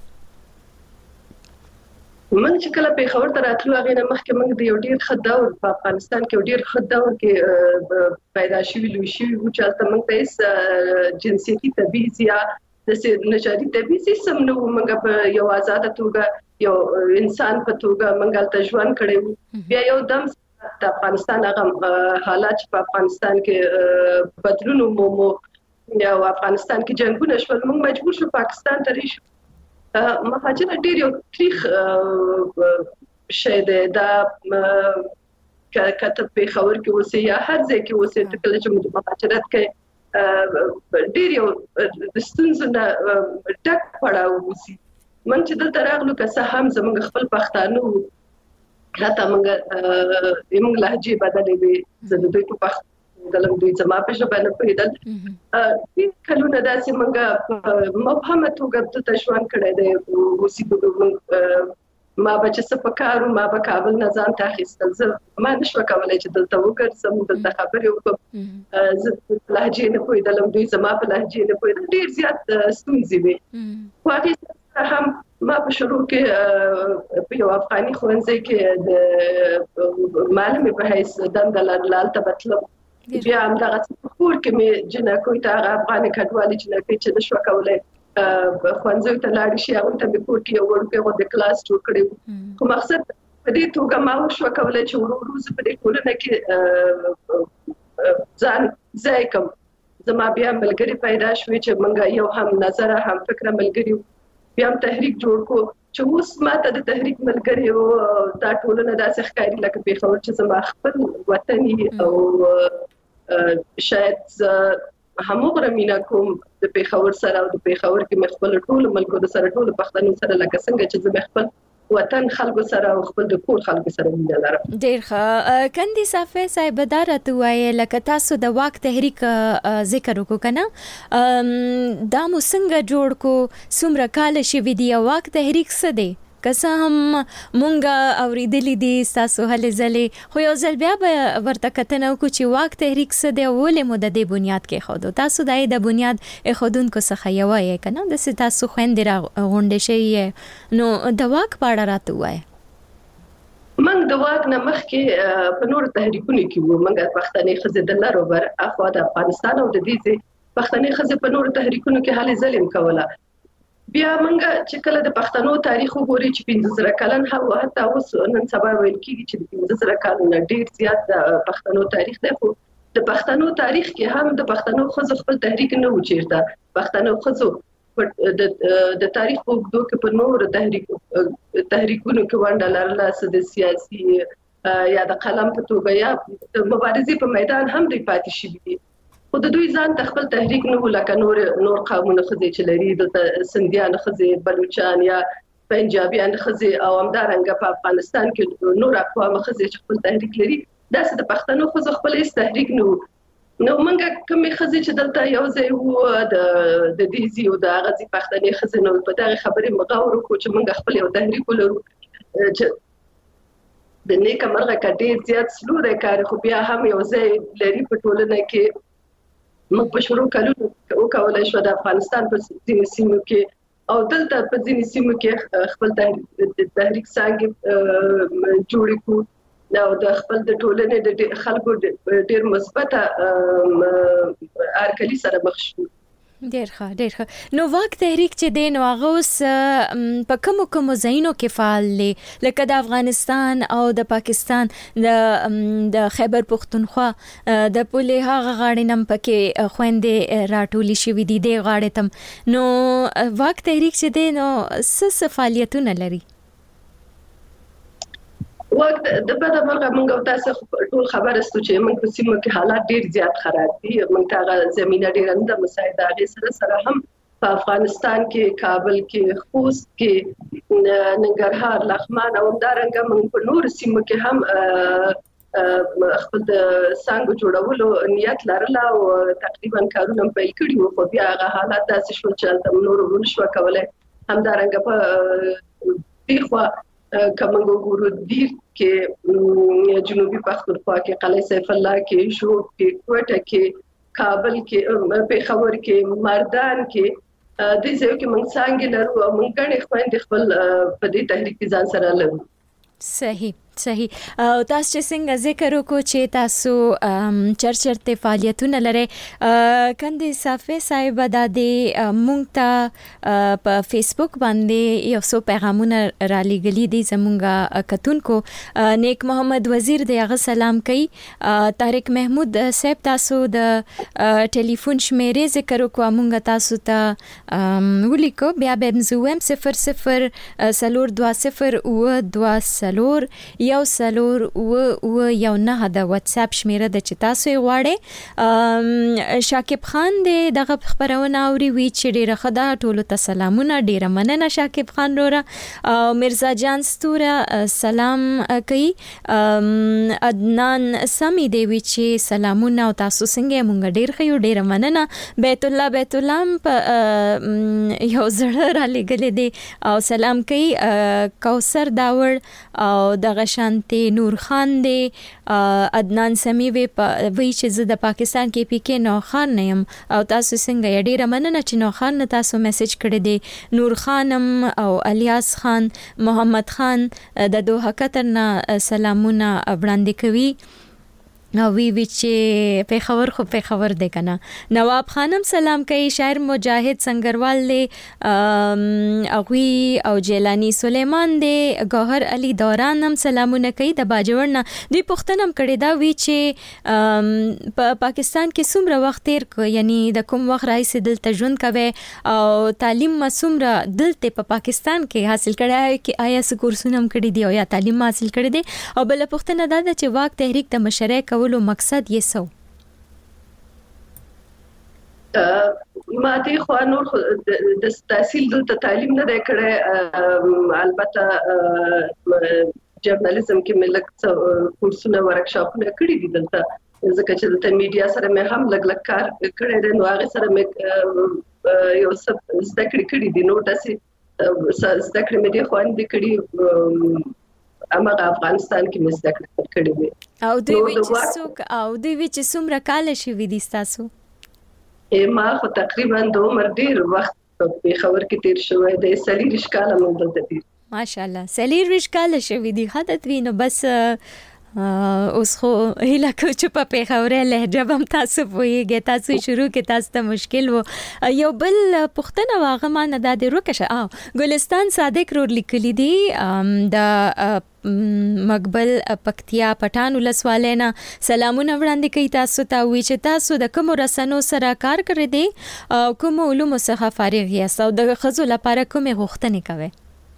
من چې کله پیښور ته راتلو هغه نه مخکې موږ د یو ډیر ښه دور په افغانستان کې ډیر ښه دور کې پیدا شوي لوي شوي و چې هلته موږ ته هیڅ جنسیتي تبعیض یا د نژادي تبعیض هیڅ هم نه و. موږ په یو آزاده توګه یو انسان په توګه موږ هلته ژوند کړی و. بیا یو دم د افغانستان هغه حالات چې په افغانستان کې بدلون ومومو یا افغانستان کې جنگونه شول موږ مجبور شو پاکستان ته راشو. مهاجر ډیر یو تاریخ شې ده دا کته په خبر کې اوسه یا هر ځای کې اوسه کله چې مهاجرت کوي ډیر یو د ستونزو نه ډک پړاو وسی. من چې دلته راغلو که څه هم زموږ خپل پښتانه راته موږ موږ لهجه بدلې وي زه د دوی په پښتو دلم دوی زما په ژبه نه پوهېدل. دې کلونه داسې موږ مبهمه توګه د ژوند کړی دی اوسېدو ما به چې څه په کار ما به کابل نه ځان ته اخیستل. زه ما نه شوه کولی چې دلته وګرځم دلته خبرې وکړم. زه لهجې نه پوهېدلم دوی زما په لهجې نه پوهېدل. ډېر زیات ستونزې وې. خو هغې هم ما په شروع کې په یو افغاني ښوونځي کې د معلمې په حیث دنده لرله. هلته به تلم بیا همدغه کور کې مې جنکوی ته هغه افغاني کډوالې جنکۍ چې نه شوه کولی ښوونځیو ته لاړې شي هغوی ته مې کور کې یو وړوکی غوندې کلاس جوړ کړی و. خو مقصد په دې توګه ما وشوه کولی چې ورو ورو زه په دې ټولنه کې ځان ځای کړم. زما بیا ملګري پیدا شوې چې موږ یو هم نظره هم فکره ملګري وو. بیا هم تحریک جوړ کړو چې اوس ماته د تحریک ملګري وو دا ټولنه داسې ښکاري لکه پیښور چې زما خپل وطن او شاید همغه مینه کوم د پیښور سره او د پیښور کې مې خپل ټول ملګرو سره ټول پښتنو سره لکه څنګه چې زه خپل وطن خلکو سره او خپل د کور خلکو سره مینه لرم. ډېر ښه. کندي صافه صاحب دارته وایي لکه تاسو د واک تحریک ذکر وکړو کنه دا مو څنګه جوړ کو څومره کال شوي دی واک تحریک څه دی که هم مونږه اوریدلې دي تاسو هلې ځلې خو یو ځل بیا به ورته کتنه وکړو چې واک تحریک څه دی ولې مو د دې بنیاد کې خودو تاسو د د بنیاد ایښودونکو څخه یو یې کنه داسې تاسو خویندې راغونډې شوي نو د واک په اړه راته ووایه. موږ د واک نه مخکې په نورو تحریکونو کې وو. موږ پښتنې ښځې د لر او بر اخوا د افغانستان او د دې ځای پښتنې ښځې په نورو تحریکونو کې هلې ځلې هم کوله. بیا موږ چې کله د پښتنو تاریخ وګوري چې پنځه زره کلن هغه حتی اوس نن سبا ویل کېږي چې د پنځه زره کلونو ډېر زیات د پښتنو تاریخ دی. خو د پښتنو تاریخ کې هم د پښتنو ښځو خپل تحریک نه و چیرته. پښتنو ښځو د تاریخ په اوږدو کې په نورو تحریکونو کې ونډه لرله څه د سیاسي یا د قلم په توګه یا د مبارزې په میدان هم دوی پاتې شوي دي. خو د دوی ځان ته خپل تحریک نه و لکه نور نور قومونه ښځې چې لري دلته سندیان ښځې بلوچان یا پنجابیان ښځې او همدارنګه په افغانستان کې نور اقوام ښځې چې خپل تحریک لري داسې د پښتنو ښځو خپل هیڅ تحریک نه و. نو موږ کومې ښځې چې دلته یو ځای وو د د دې ځي او د هغه ځي پښتنې ښځې نو په دغه خبرې مغاور وکړو چې موږ خپل یو تحریک ولرو چې د نیکه مرغه که ډېر زیات سلو دی کار خو بیا هم یو ځای لري په ټولنه کې. موږ په شروع کلونو وکولای شو د افغانستان په ځینې سیمو کې او دلته په ځینې سیمو کې خپل تحریک څنګه جوړ کړو او د خپل د ټولنې د خلکو ډېر مثبته هرکلي سره مخ شو. ډېر ښه ډېر ښه. نو واک تحریک چې دی نو هغه اوس په کومو کومو ځایونو کې فعال دی لکه د افغانستان او د پاکستان د د خیبر پښتونخوا د پولې هغه غاړې نم پکې خويندې راټولې شوې دي د غاړې تم نو واک تحریک چې دی نو څه څه فعالیتونه لري؟ وخت د بده مرغه موږ تاسو ټول خبر استو چې موږ په سیمه کې حالات ډیر زیات خراب دي. موږ ته زمينه ډیر نه مساعده دي سره سره هم په افغانستان کې کابل کې خوست کې ننګرهار لغمان او همدارنګه موږ په نور سیمو کې هم خپل د څنګه جوړولو نیت لرله او تقریبا کارونه پیل کړي وو خو بیا هغه حالات داسې شول چې د نور ونشو کولای همدارنګه په دیخوا کومه ګورو دیر کې جنوبي پښتونخوا کې قلعه سیف الله کې شو کې کوټه کې کابل کې پېښور کې مردان کې د ځای کې موږ څنګه لرو موږ کنه خپل خپل په دې تحریک کې ځان سره لرو. صحیح صحیح او تاسو چې څنګه ذکر وکړو چې تاسو چرچرته فعالیتونه لري کندې صافي صاحب د دې مونږ ته په فیسبوک باندې یو څو پیغامونه را لګلي دي زمونږه کتونکو. نیک محمد وزیر د هغه سلام کوي. طارق محمود صاحب تاسو د ټلیفون شمیرې ذکر وکړو مونږ تاسو ته ولیکو بیا به زوم صفر صفر سلور دوا صفر او دوا سلور یو سلور و و یو نه د واتس اپ شمیره د چې تاسو یې غواړئ. شاکب خان د دغه خبرونه اوري وی چې ډیره خدا ټولو ته سلامونه ډیره مننه شاکب خان وروره. مرزا جان ستوره سلام کوي. عدنان سمي دی وی چې سلامونه او تاسو څنګه مونږ ډیر خيو ډیره مننه. بیت الله بیت الله په یو زړه را لګلې دی او سلام کوي. کوثر داور او دغه شانتي نور خان دی. عدنان سمي وی وی چې زه د پاکستان کې پی کې نو خان نه يم او تاسو څنګه ډیره مننه چې نو خان نه تاسو میسج کړی دی. نور خانم او الیاس خان محمد خان د دوه کترنا سلامونه وړاندې کوي او وی وی چې په خبر خو په خبر ده کنه. نواب خانم سلام کوي. شاعر مجاهد سنگروال دی اغوی او جیلانی سلیمان دی. گوهر علی دوران هم سلامونه کوي د باجوړ نه. دوی پښتنه هم کړي دا وی چې په پاکستان کې څومره وخت تیر کو یعنی د کوم وخت راځي دلته ژوند کوي او تعلیم مسومره دلته په پاکستان کې حاصل کړی کې آیا څه کورسونه هم کړي دي او یا تعلیم حاصل کړي دي او بل پښتنه دا چې واک تحریک د مشرک ولو مقصد یې سو ما دې خو نور د تحصیل دلته تعلیم نه دی کړی البته جرنالیزم کې ملک کورسونه ورکشاپونه کړي دي دلته ځکه چې دلته میډیا سره مې هم لګ لګ کار کړی دی نو هغه سره مې یو څه زده کړې کړي دي نو داسې زده کړې مې دي خو ان دې کړي امغه افغانستان کې مزده کړې دي. او دوی چې څوک او دوی چې څومره کال شي وې دي تاسو؟ ما خو تقریبا د عمر ډیر وخت په خبر کې تیر شوی دی سلیر ښکاله مونږ دلته دي ماشاءالله سلیر ښکاله شوی دي حدت وینو بس اوس خو هله کو چې په پیښوري لهجه هم تاسو وایي تاسو شروع کې تاسو ته مشکل وو. یو بل پښتنه واغه ما نه د روکشه او ګلستان صادق رور لیکلی دی د مقبل پکتیا پټان ولسوالینا سلامونه وړاندې کوي تاسو ته وی چې تاسو د کوم رسنو سره کار کړی دی او کوم علوم څخه فارغ یاست او د خزو لپاره کومه غوښتنې کوي؟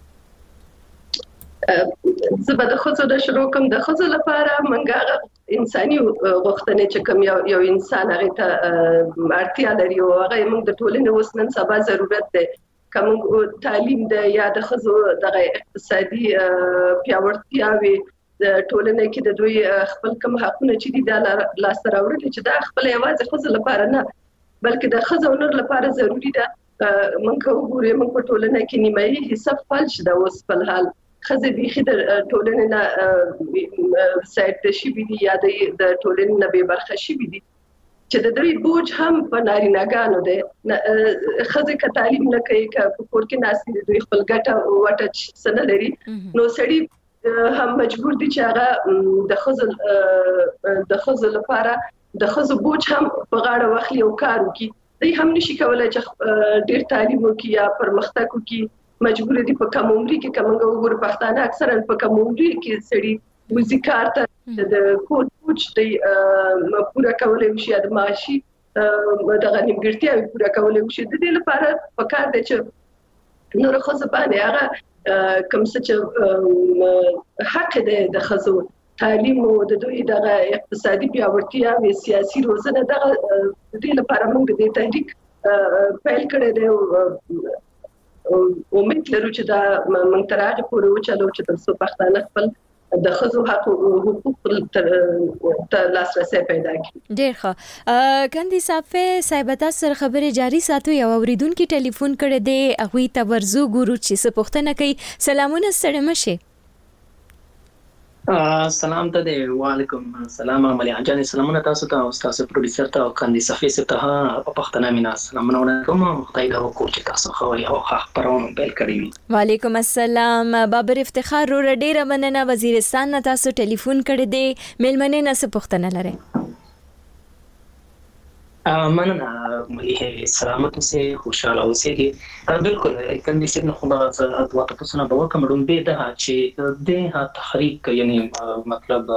زه به د خزو د شروع کوم د خزو لپاره منګه انساني غوښتنې چې کوم یو یو انسان هغه ته اړتیا لري او هغه موږ د ټولنې اوس نن سبا ضرورت دی کوم تعلیم د یا د خزو د اقتصادي پیاوړتیا وي د ټولنې کې د دوی خپل کوم حقونه چې دي د لاس راوړل چې دا خپل یوازې خزو لپاره نه بلکې د خزو نور لپاره ضروری ده. موږ وګورئ موږ په ټولنه کې نیمایي حصہ فلج ده اوس په حال خزه بيخي د ټولنې نه سایت شي بي یا د ټولنې نه به برخه شي بي چې د دوی بوج هم په نارینه‌ګانو ده خزه ک تعلیم نه کوي ک په کور کې ناسې دوی خپل ګټه وټه سن لري نو سړي هم مجبور دي چې هغه د خزل د خزل لپاره د خزو بوج هم په غاړه واخلي او کار وکړي. دوی هم نشي کولای چې ډیر تعلیم وکړي یا پرمختګ وکړي مجبور دي په کوم عمر کې کومه وګور پښتانه اکثرا په کوم عمر کې سړي موزیکار ته د کوټ کوچ دی پورا کولای شي د معاشي د غنیمګرتیا پورا کولای شي د دې لپاره په کار دي چې نور خو ځبانه هغه کوم څه چې حق دی د خزو تعلیم او د دوی د اقتصادي پیاوړتیا او سیاسي روزنه د دې لپاره موږ د تحریک پیل کړی دی امید لرو چې دا موږ تر هغه پورې وچلو چې تر څو پښتانه خپل د ښځو حق او حقوق ته لاسرسي پیدا کړي. ډېر ښه. کندي صافه صاحب تاسو سره خبرې جاري ساتو. یو اوریدونکو ټلیفون کړی دی هغه ته ورزو ګورو چې څه پوښتنه کوي. سلامونه ستړي مشه. سلام ته دی. وعلیکم السلام علیکم جان. سلامونه تاسو ته او تاسو پروډوسر ته او کندي صافه ته په پښتنه مینا سلامونه علیکم. خدای دا وکړي چې تاسو خو یو ښه پرونه بیل کړی وي. وعلیکم السلام. بابر افتخار رو ډیره مننه. وزیرستان نه تاسو ټلیفون کړی دی. ملمنه نه څه پښتنه لري؟ مننه ملي سلامت اوسئ خوشاله اوسئ. بالکل کندي صاحب خو دا دوا تاسو نه به کوم ډومبه ده چې د تحریک یعنی مطلب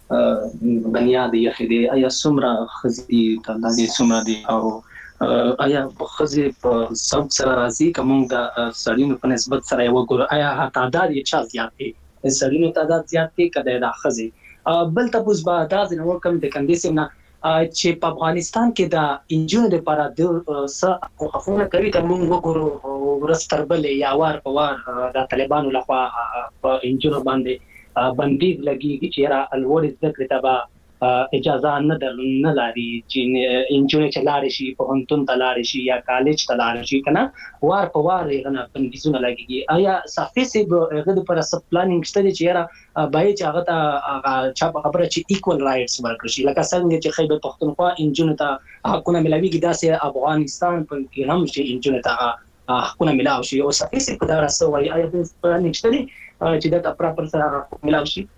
بنیاد یې خدي آیا سمرا خزي ته د سمرا دي او آیا خزي په سب سره راځي کوم د سړیو په نسبت سره یو ګور آیا تعداد یې چا زیات دي سړیو تعداد زیات دي کده د خزي بل تاسو به دا نو کوم د کندي صاحب نه چې په افغانستان کې د انجونو لپاره د څه خفونه کوي ته موږ وګورو ورستربلې یا وار په وار د طالبانو لخوا په انجونو باندې بندیز لګي چې را الوړ ذکر ته با اجازه نه نه لري چې انجونو چې لاړ شي په هنتون ته لاړ شي یا کالج ته لاړ شي کنه وار په وار غنه بندیزونه لګي. آیا صافي سي هغه پر سب پلانینګ شته چې را بای چې هغه ته چا خبره چې ایکوال رائټس ورکړي شي لکه څنګه چې خیبر پختونخوا انجونو ته حقونه ملويږي داسې افغانستان په کې هم چې انجونو ته حقونه ملاوي شي او صافي سي په دغه سوي آیا د پلانینګ شته چې دا پراپر سره ملاوي شي.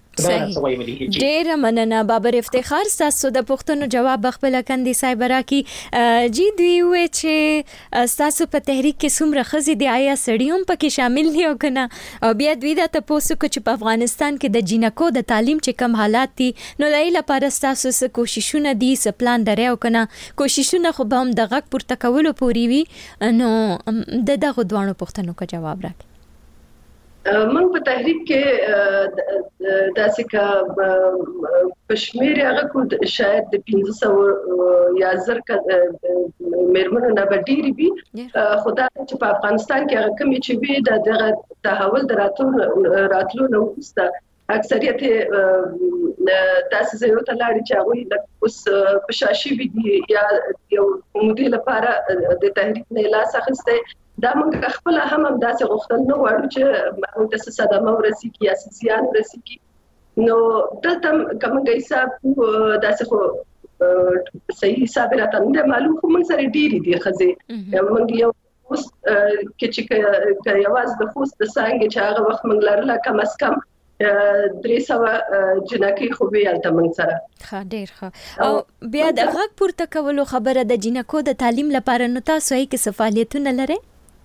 ډېر مننه بابر افتخار. تاسو د پښتنو جواب خپل کندي صاحب راکي. جی دوی وې چې تاسو په تحریک کې څومره خزي دی آیا سړیوم پکې شامل دي او کنه او بیا دوی دا تاسو کو چې په افغانستان کې د جینکو د تعلیم چې کم حالات دي نو دای لپاره تاسو څه کوششونه دي څه پلان درې او کنه کوششونه خو به هم د غږ پورته کولو پوری وي نو د دغه دوانو پښتنو کا جواب راکي. موږ په تحریک کې داسې کا پښمیر هغه کو شاید د پنځه سوه یا زر کا مېرمنو نه ډېری وي خدای چې په افغانستان کې هغه کمی چې وي د تحول دراتو راتلو نو وسته اکثریت داسې زیو ته لاړ چې هغه اوس پشاشي وي یا یو مودې لپاره د تحریک نه لاس اخسته دا موږ خپل هم هم داسې غوښتل نو وړو چې موږ د صدمه ورسېږي یا سیاسيان ورسېږي نو دلته کومه حساب داسې خو صحیح حساب راته نه معلوم خو موږ سره ډېری دي خزه موږ یو اوس کې چې یواز د خوست د څنګه چې هغه وخت موږ لرله کم اس کم درې سوه جنکې خو به یالته موږ سره ښه ډېر ښه. او بیا د غږ پورته کولو خبره د جنکو د تعلیم لپاره نو تاسو یې کې څه فعالیتونه لرئ؟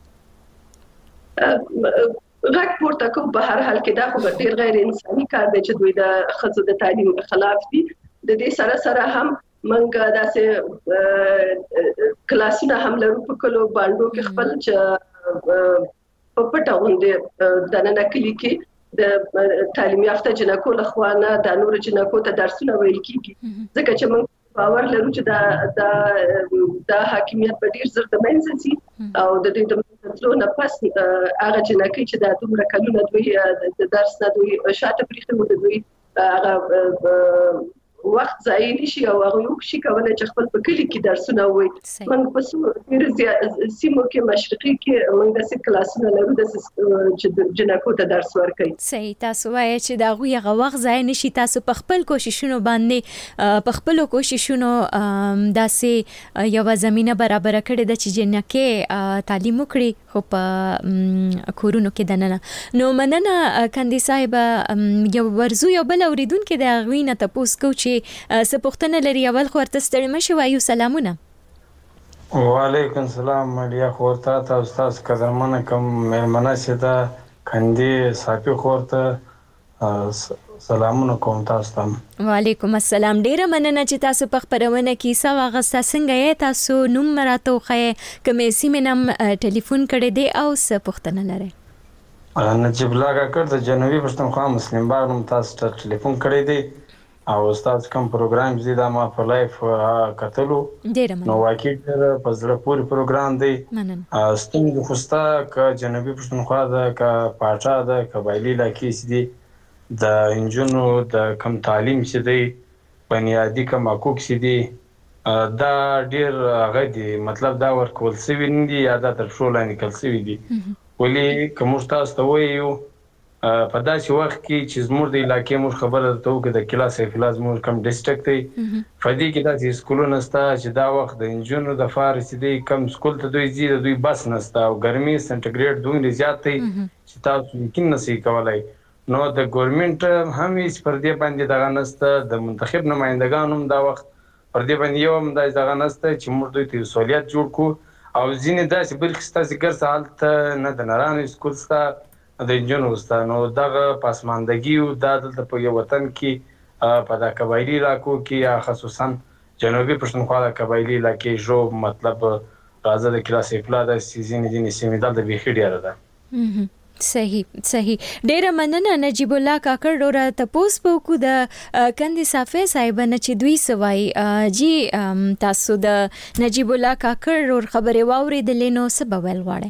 غږ پورته کوم په هر حال کې دا خو ډېر غیر انساني کار دی چې دوی د ښځو د تعلیم خلاف دي. د دې سره سره هم موږ داسې کلاسونه هم لرو په کلو باندې کې خپل چې په پټه غونډه د نن کلی کې د تعلیم یافته جنکو لخوا نه د نور جنکو ته درسونه ویل کیږي ځکه چې موږ باور لرو چې دا د د حاکمیت په ډیر زر د منځ سي او د دې د منځلو نه پس هغه جنکې چې د دومره کلونه دوی د درس نه دوی شاته پریخته مو دوی هغه وخت ځای نشي او هغه یو شي کولای چې خپل په کلی کې درسونه وایي. موږ په ډیر سیمو کې مشرقي کې موږ د کلاسونو لرو د جنکو ته درس ورکوي. صحیح. تاسو وایي چې دا غوي هغه وخت ځای نشي تاسو په خپل کوششونو باندې په خپل کوششونو داسې یو زمينه برابر کړې د چې جنکې تعلیم وکړي خو په کورونو کې دننه. نو مننه کندي صاحب. یو ورزو یو بل اوریدونکو د غوینه تاسو کو چې څه پوښتنه لري اول خو ورته ستړي مشي وایو. سلامونه. وعلیکم السلام ملیا خورتا تاسو تاسو قدرمنه کوم مېرمنه سیدا کندي صافي خورته سلامونه کوم تاسو ته. وعلیکم السلام. ډیره مننه چې تاسو په خبرونه کې سوا غستا څنګه یې تاسو نوم مراتو خې کومې سیمه نم ټلیفون کړی دی او څه پوښتنه لري؟ نجیب الله کاکړ د جنوبي پښتونخوا مسلمان باغ نوم تاسو ته ټلیفون کړی دی او استاد کوم پروګرام زی دا ما په لایف کتلو نو واقعي ډېر په زړه پورې پروګرام دی. ستونزې د خوستا که جنوبي پښتونخوا ده که پاټا ده قبایلي علاقې چې دي د نجونو د کم تعلیم چې دی بنیادي کم حقوق چې دي دا ډېر هغه دي مطلب دا ورکول سوي نه دي یا دا تر پښو لاندې کړل سوي دي. ولې که موږ تاسو ته ووایو په داسې وخت کې چې زموږ د علاقې موږ خبره درته وکړو د کلا سیف الله زموږ کوم ډسټرکټ دی په دې کې داسې سکولونه شته چې دا وخت د نجونو دپاره چې دی کم سکول ته دوی ځي د دوی بس نشته او ګرمي سنټیګریډ دومره زیات دی چې تاسو یقین نشئ کولی. نو د ګورنمنټ هم هېڅ پر دې باندې دغه نشته، د منتخب نمایندګانو هم دا وخت پر دې باندې یو هم داسې دغه نشته چې موږ دوی ته یو سهولیت جوړ کړو. او ځینې داسې برخې شته چې ګرځه هلته نه د نرانو سکول شته د نجونو شته. نو دغه پسماندګي او دا دلته په یو وطن کې په دا قبایلي علاقو کې یا خصوصا جنوبي پښتونخوا د قبایلي علاقې ژوب مطلب راځه د کلا سیف الله داسې ځینې ځینې سیمې دلته بیخي ډېره ده. صحیح صحیح ډیره مننه نجیب الله کاکړ ډوره تپوس په کو د کندې صافی صاحب نه چې دوی سوای جی تاسو د نجیب الله کاکړ ډور خبرې واورېدلې نو څه به ویل غواړئ؟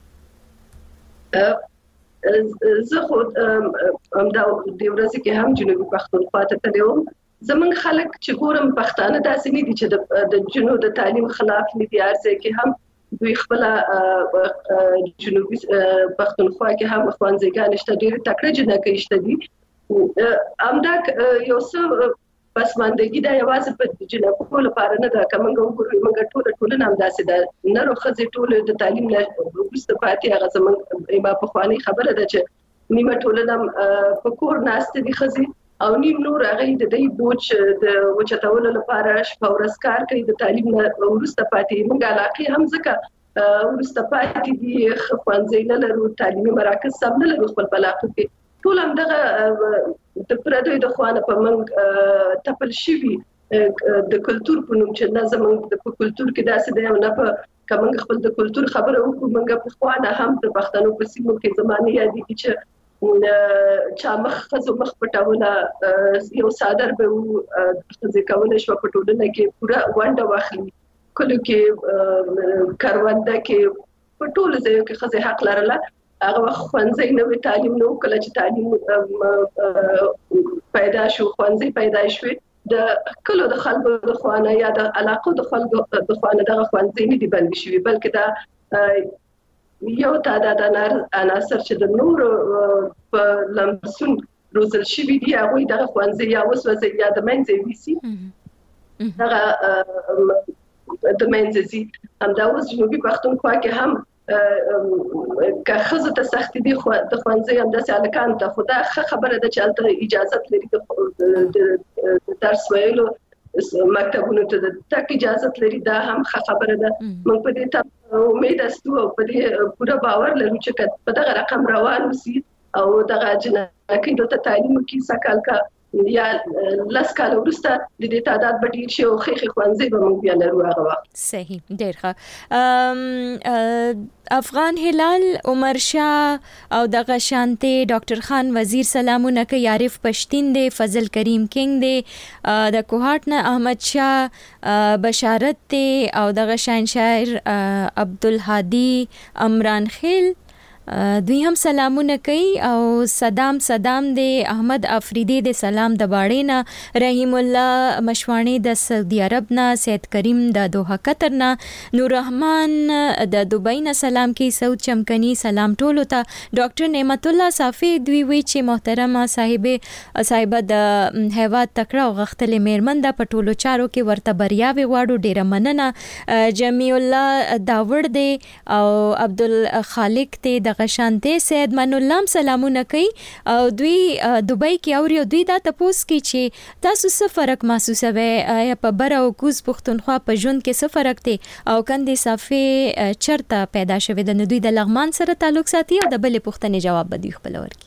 زه خو همدا د ورځې کې هم جنوبي پښتونخوا ته تللی وم. زمونږ خلک چې ګورم پښتانه داسې نه دي چې د جنو د تعلیم خلاف نه دي. هر ځای کې هم دوی خپل جنوبي پښتونخوا کې هم ښوونځیګان شته، ډېرې تکړه جنکۍ شته دي. همدا یو څه پسماندګي دا یوازې په جنکو لپاره نه ده، که موږ وګورو موږ ټوله ټولنه همداسې ده، نر او ښځې ټولې د تعلیم نه وروسته پاتې. هغه زموږ ما پخوانۍ خبره ده چې نیمه ټولنه په کور ناستې دي ښځې او نیم نور هغه د دې بوج د وچتولو لپاره شپه ورځ کار کوي، د تعلیم نه وروسته پاتې. موږ علاقې هم ځکه وروسته پاتې دي، ښوونځي نه لرو، تعلیمي مراکز سم نه لرو خپل په علاقو کې. ټول همدغه د پردیو د خوا نه په موږ تپل شوي د کلتور په نوم چې نه زموږ په کلتور کې داسې دی او نه په که موږ خپل د کلتور خبره وکړو. موږ پخوا نه هم د پښتنو په سیمو کې زمانې یادېږي چې چا مخ ښځو مخ پټوله، یو څادر به و ښځې کولی شوه په ټولنه کې پوره ونډه واخلي، کلو کې کرونده کې په ټولو ځایو کې ښځې حق لرله. هغه وخت ښوونځی نه وي، تعلیم نه و. کله چې تعلیم پیدا شو، ښوونځي پیدا شوې، د کلو د خلکو د خوا نه یا د علاقو د خلکو د خوا نه دغه ښوونځي نه دي بندي شوي، بلکې دا یو تعداد عناصر چې د نورو په لمسون روزل شوي دي هغوی دغه ښوونځي یا وسوځي یا د منځه یوسي، دغه د منځه ځي. همدا اوس جنوبي پښتونخوا کې هم که ښځو ته سختي دي د ښوونځي همداسې هلکانو ته، خو دا ښه خبره ده چې هلته اجازت لري د درس ویلو، مکتبونو ته د تګ اجازت لري. دا هم ښه خبره ده. موږ په دې ته امید استو او په دې پوره باور لرو چې په دغه رقم روان وسي او دغه جنکۍ دلته تعلیم وکړي سږ کال یا لس کاله وروسته د دې تعداد به ډېر شي او ښې ښې ښوونځي به موږ بیا لرو هغه وخت. صحیح، ډېر ښه. افغان هلال، عمر شاه او دغه شانتي ډاکټر خان وزیر سلامونه کوي، عارف پښتین دی، فضل کریم کینګ دی، د کوهاټ نه احمد شاه بشارت دی او دغه شان شاعر عبدالهادي عمران خیل دوی هم سلامونه کوي. او صدام صدام دی، احمد افریدی د سلام د باړې نه، رحیم الله مشوانی د سعودي عرب نه، سید کریم د دوحه قطر نه، نور رحمان د دوبۍ نه سلام کوي، سعود چمکنی سلام ټولو ته. ډاکټر نعمت الله صافی دوی وی چې محترمه صاحبه صاحبه د هیواد تکړه او غختلې میرمن د پټولو چارو کې ورته بریاوي غواړو، ډیره مننه. جمیع الله داوړ دی او عبدالخالق دی د غشانته سید من الله سلامونه کوي او دوی دوبۍ کې اوري او دوی دا تاسو کې چې تاسو څه فرق محسوسوي په بر او کوز پښتونخوا په ژوند کې څه فرق دی او کندې صافي چرته پیدا شوی د دوی د لغمان سره تعلق ساتي او د بلې پښتنې جواب به دوی خپل ورکړي.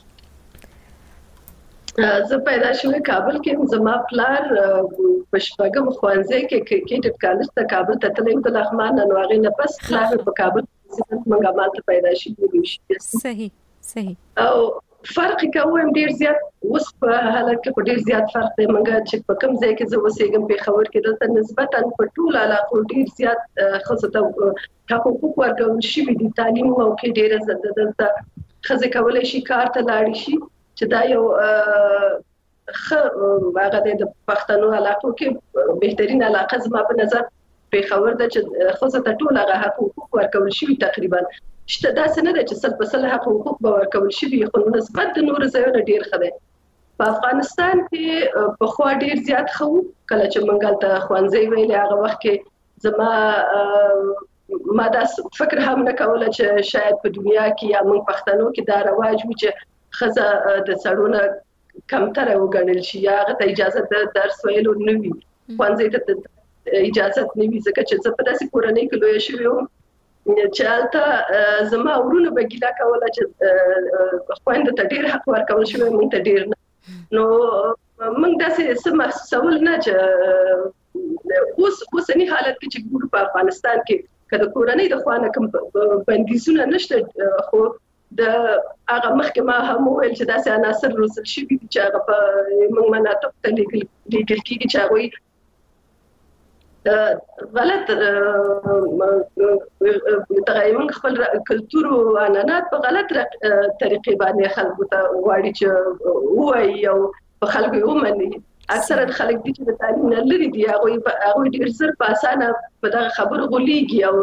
زه پیدا شوم کابل کې، زما پلار په شپږم ښوونځي کې کرکټ کالج ته کابل ته تللی د لغمان نه، نو هغې نه پس پلار په کابل منګه مالته پیدا شي. صحیح صحیح. او فرق کوم ډیر زیات اوس په حالت کې ډیر زیات فرق دی. موږ چې په کوم ځای کې زه اوسېږم پېښور کې دلته نسبتاً په ټول علاقو ډیر زیات ښځو ته حقوق ورکول شوي دي. تعلیم موقع ډیره زده دلته ښځې کولی شي کار ته لاړې شي چې دا یو ښه هغه دی. د پښتنو علاقو کې بهترین علاقه زما په نظر پېښور ده چې ښځو ته ټول هغه حقوق ورکول شوي تقریبا شته. داسې نه ده چې سل په سل حقوق به ورکول شوي خو نسبت د نورو ځایونو ډیر ښه دی. په افغانستان کې پخوا ډیر زیات ښه وو. کله چې موږ هلته ښوونځی ویلې هغه وخت کې زما ما دا فکر هم نه کوله چې شاید په دنیا کې یا موږ پښتنو کې دا رواج وي چې ښځه د سړو نه کمتره وګڼل شي یا هغه ته اجازه د درس ویلو نه وي، ښوونځي ته اجازه نه وي. ځکه چې زه په داسې کورنۍ کې لویه شوې وم چې هلته زما ورونو به ګیله کوله چې خویندو ته ډېر حق ورکول شوی، موږ ته ډېر نه. نو موږ داسې څه محسوسول نه چې اوس اوسني حالت کې چې ګورو په افغانستان کې که د کورنۍ د خوا نه کوم بندیزونه نشته، خو د هغه مخکې ما هم وویل چې داسې عناصر روزل شوي دي چې هغه په موږ مناطقو ته لیږل کېږي چې هغوی غلط دغه موږ خپل کلتور او عنعنات په غلط طریقې باندې خلکو ته غواړي چې ووایي او په خلکو یې ومني. اکثره خلک دي چې د تعلیم نه لرې دي، هغوی هغوی ډېر زر په اسانه په دغه خبرو غولېږي او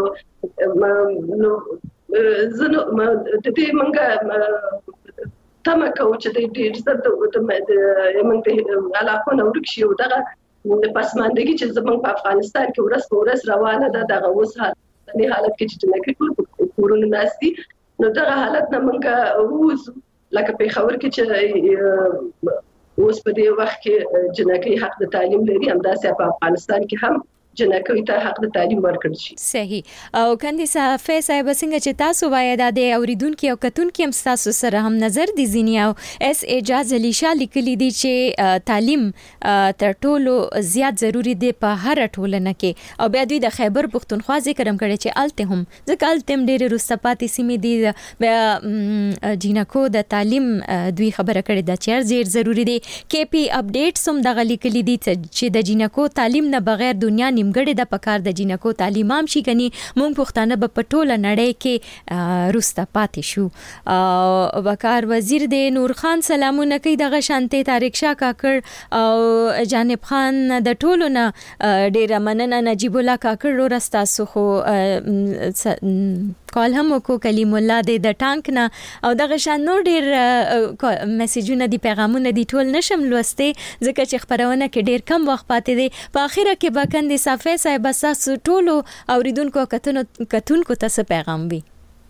زه د دې موږ تمه کوو چې د ډېر زر د موږ د علاقو نه ورک شي او دغه د پسماندګي چې زموږ په افغانستان کې ورځ په ورځ روانه ده، دغه اوس حالت حالت کې چې جنګي ټول په کورونو ناست دي، نو دغه حالت نه موږ ووځو. لکه پېښور کې چې اوس په دې وخت کې جنګي حق د تعلیم لري، همداسې په افغانستان کې هم جنکوي ته حق د تعلیم ورکړل شي. صحیح. او کندیسا فیص صاحب څنګه چې تاسو وایي دا د اوریدونکو او کتونکو هم تاسو سره هم نظر دي ځینی او اس اعجاز علی شاه لیکلي دي چې تعلیم تر ټولو زیات ضروری دی په هر ټولنه کې. او بیا دوی د خیبر پښتونخوا ذکر هم کړی چې الته هم ځکه الته هم ډېر رستپاتې سیمې دي، بیا جنکو د تعلیم دوی خبره کړې ده چې ډېر ضروری دی. کې پی اپډیټس هم دغه لیکلي دي چې د جنکو تعلیم نه بغیر دنیا نیمګړې د پکار د جنکو تعلیم هم شي، کني مونږ پښتانه به په ټوله نړۍ کې روسته پاتې شو. او وقار وزیر د نور خان سلامونه کوي، دغه شانته طارق شاه کاکړ او جانب خان د ټولو نه ډیره مننه. نجیب الله کاکړ رو رستاسو خو کال هم کو کلیم الله د ټانک نه او دغه شان نور ډیر میسجونه دي، پیغامونه دي، ټول نشم لوسته ځکه چې خبرونه کې ډیر کم وخت پاتې دي. په اخره کې به کندې صافه صاحب تاسو ټولو اوریدونکو کتونکو ته څه پیغام وي؟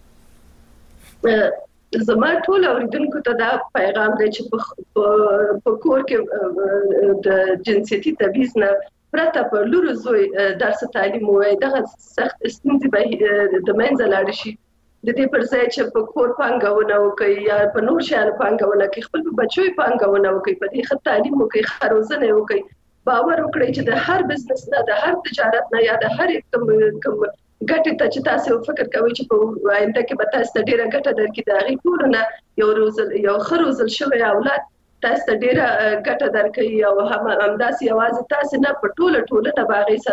زما ټول اوریدونکو ته دا پیغام دی چې په کور کې د جنسيتي تبعیض نه پرته په لورو زوی درس تعلیم وای دغه سخت ستونزې به د منځه لاړ شي. د دې پر ځای چې په کور پانګونه وکړي یا په نور شیانو پانګونه کوي، خپل بچوي پانګونه وکړي، په دې ښه تعلیم وکړي، ښه روزنه وکړي، باور وکړي چې د هر بزنس نه، د هر تجارت نه یا د هر کوم کوم ګټه ته چې تاسو فکر کوئ چې په آینده کې به تاسو ډیره ګټه درکړي، د هغې ټولو نه یو روزل یو ښه روزل شوی اولاد تاسو ته ډیره ګټه درکوي او هم همداسې یوازې تاسو نه په ټوله ټولنه به هغې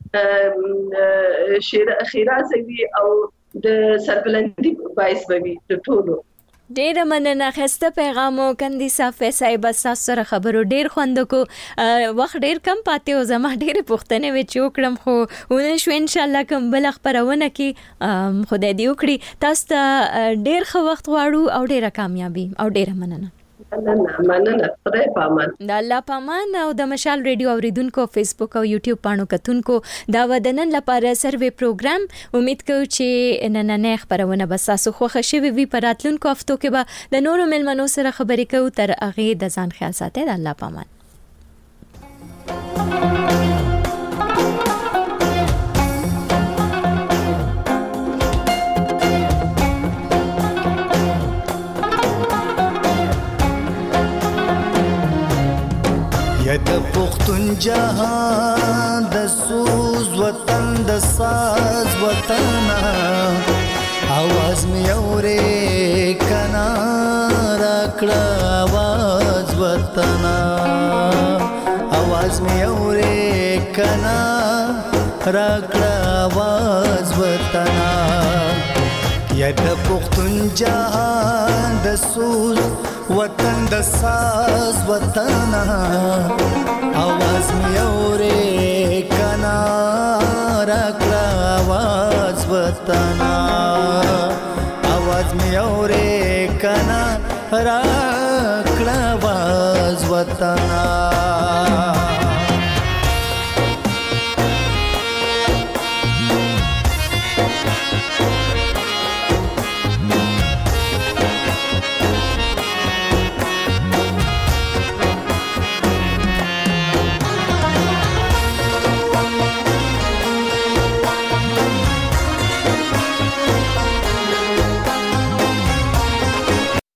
سره ښېرازه وي او د سربلندي باعث به وي د ټولو. ډیره مننه. ښایسته پیغام او کندیسا فیص صاحب تاسو سره خبرو ډیر خوند کو. وخت ډیر کم پاتې او زما ډیره پوښتنې وې چې وکړم خو ونه شو. ان شاء الله کوم بل خبرونه کې خدای دې وکړي. تاسو ته ډیر ښه وخت غواړو او ډیره کامیابی او ډیره مننه. مننه. خدای پامان. د الله پامان. او د مشال ریډیو اوریدونکو، فیسبوک او یوټیوب پاڼو کتونکو دا ودنن لپاره سروې پروګرام امید کوم چې نننې خبرونه به تاسو خوښ شي وي. په راتلونکو هفتو کې به د نورو ملمنو سره خبرې کوو. تر هغه د ځان خیال ساتئ. د الله پامان. د پښتون جهان د سوز وطن د ساز وطن आवाज مې اورې کنا راکړه आवाज وطنا आवाज می اورې کنا راکړه आवाज وطنا یا د پښتون جهان د سوز وطن د ساز وطنا आवाज می اورې کنا راکړه आवाज وطنا आवाज می اورې کنا راکړه आवाज وطنا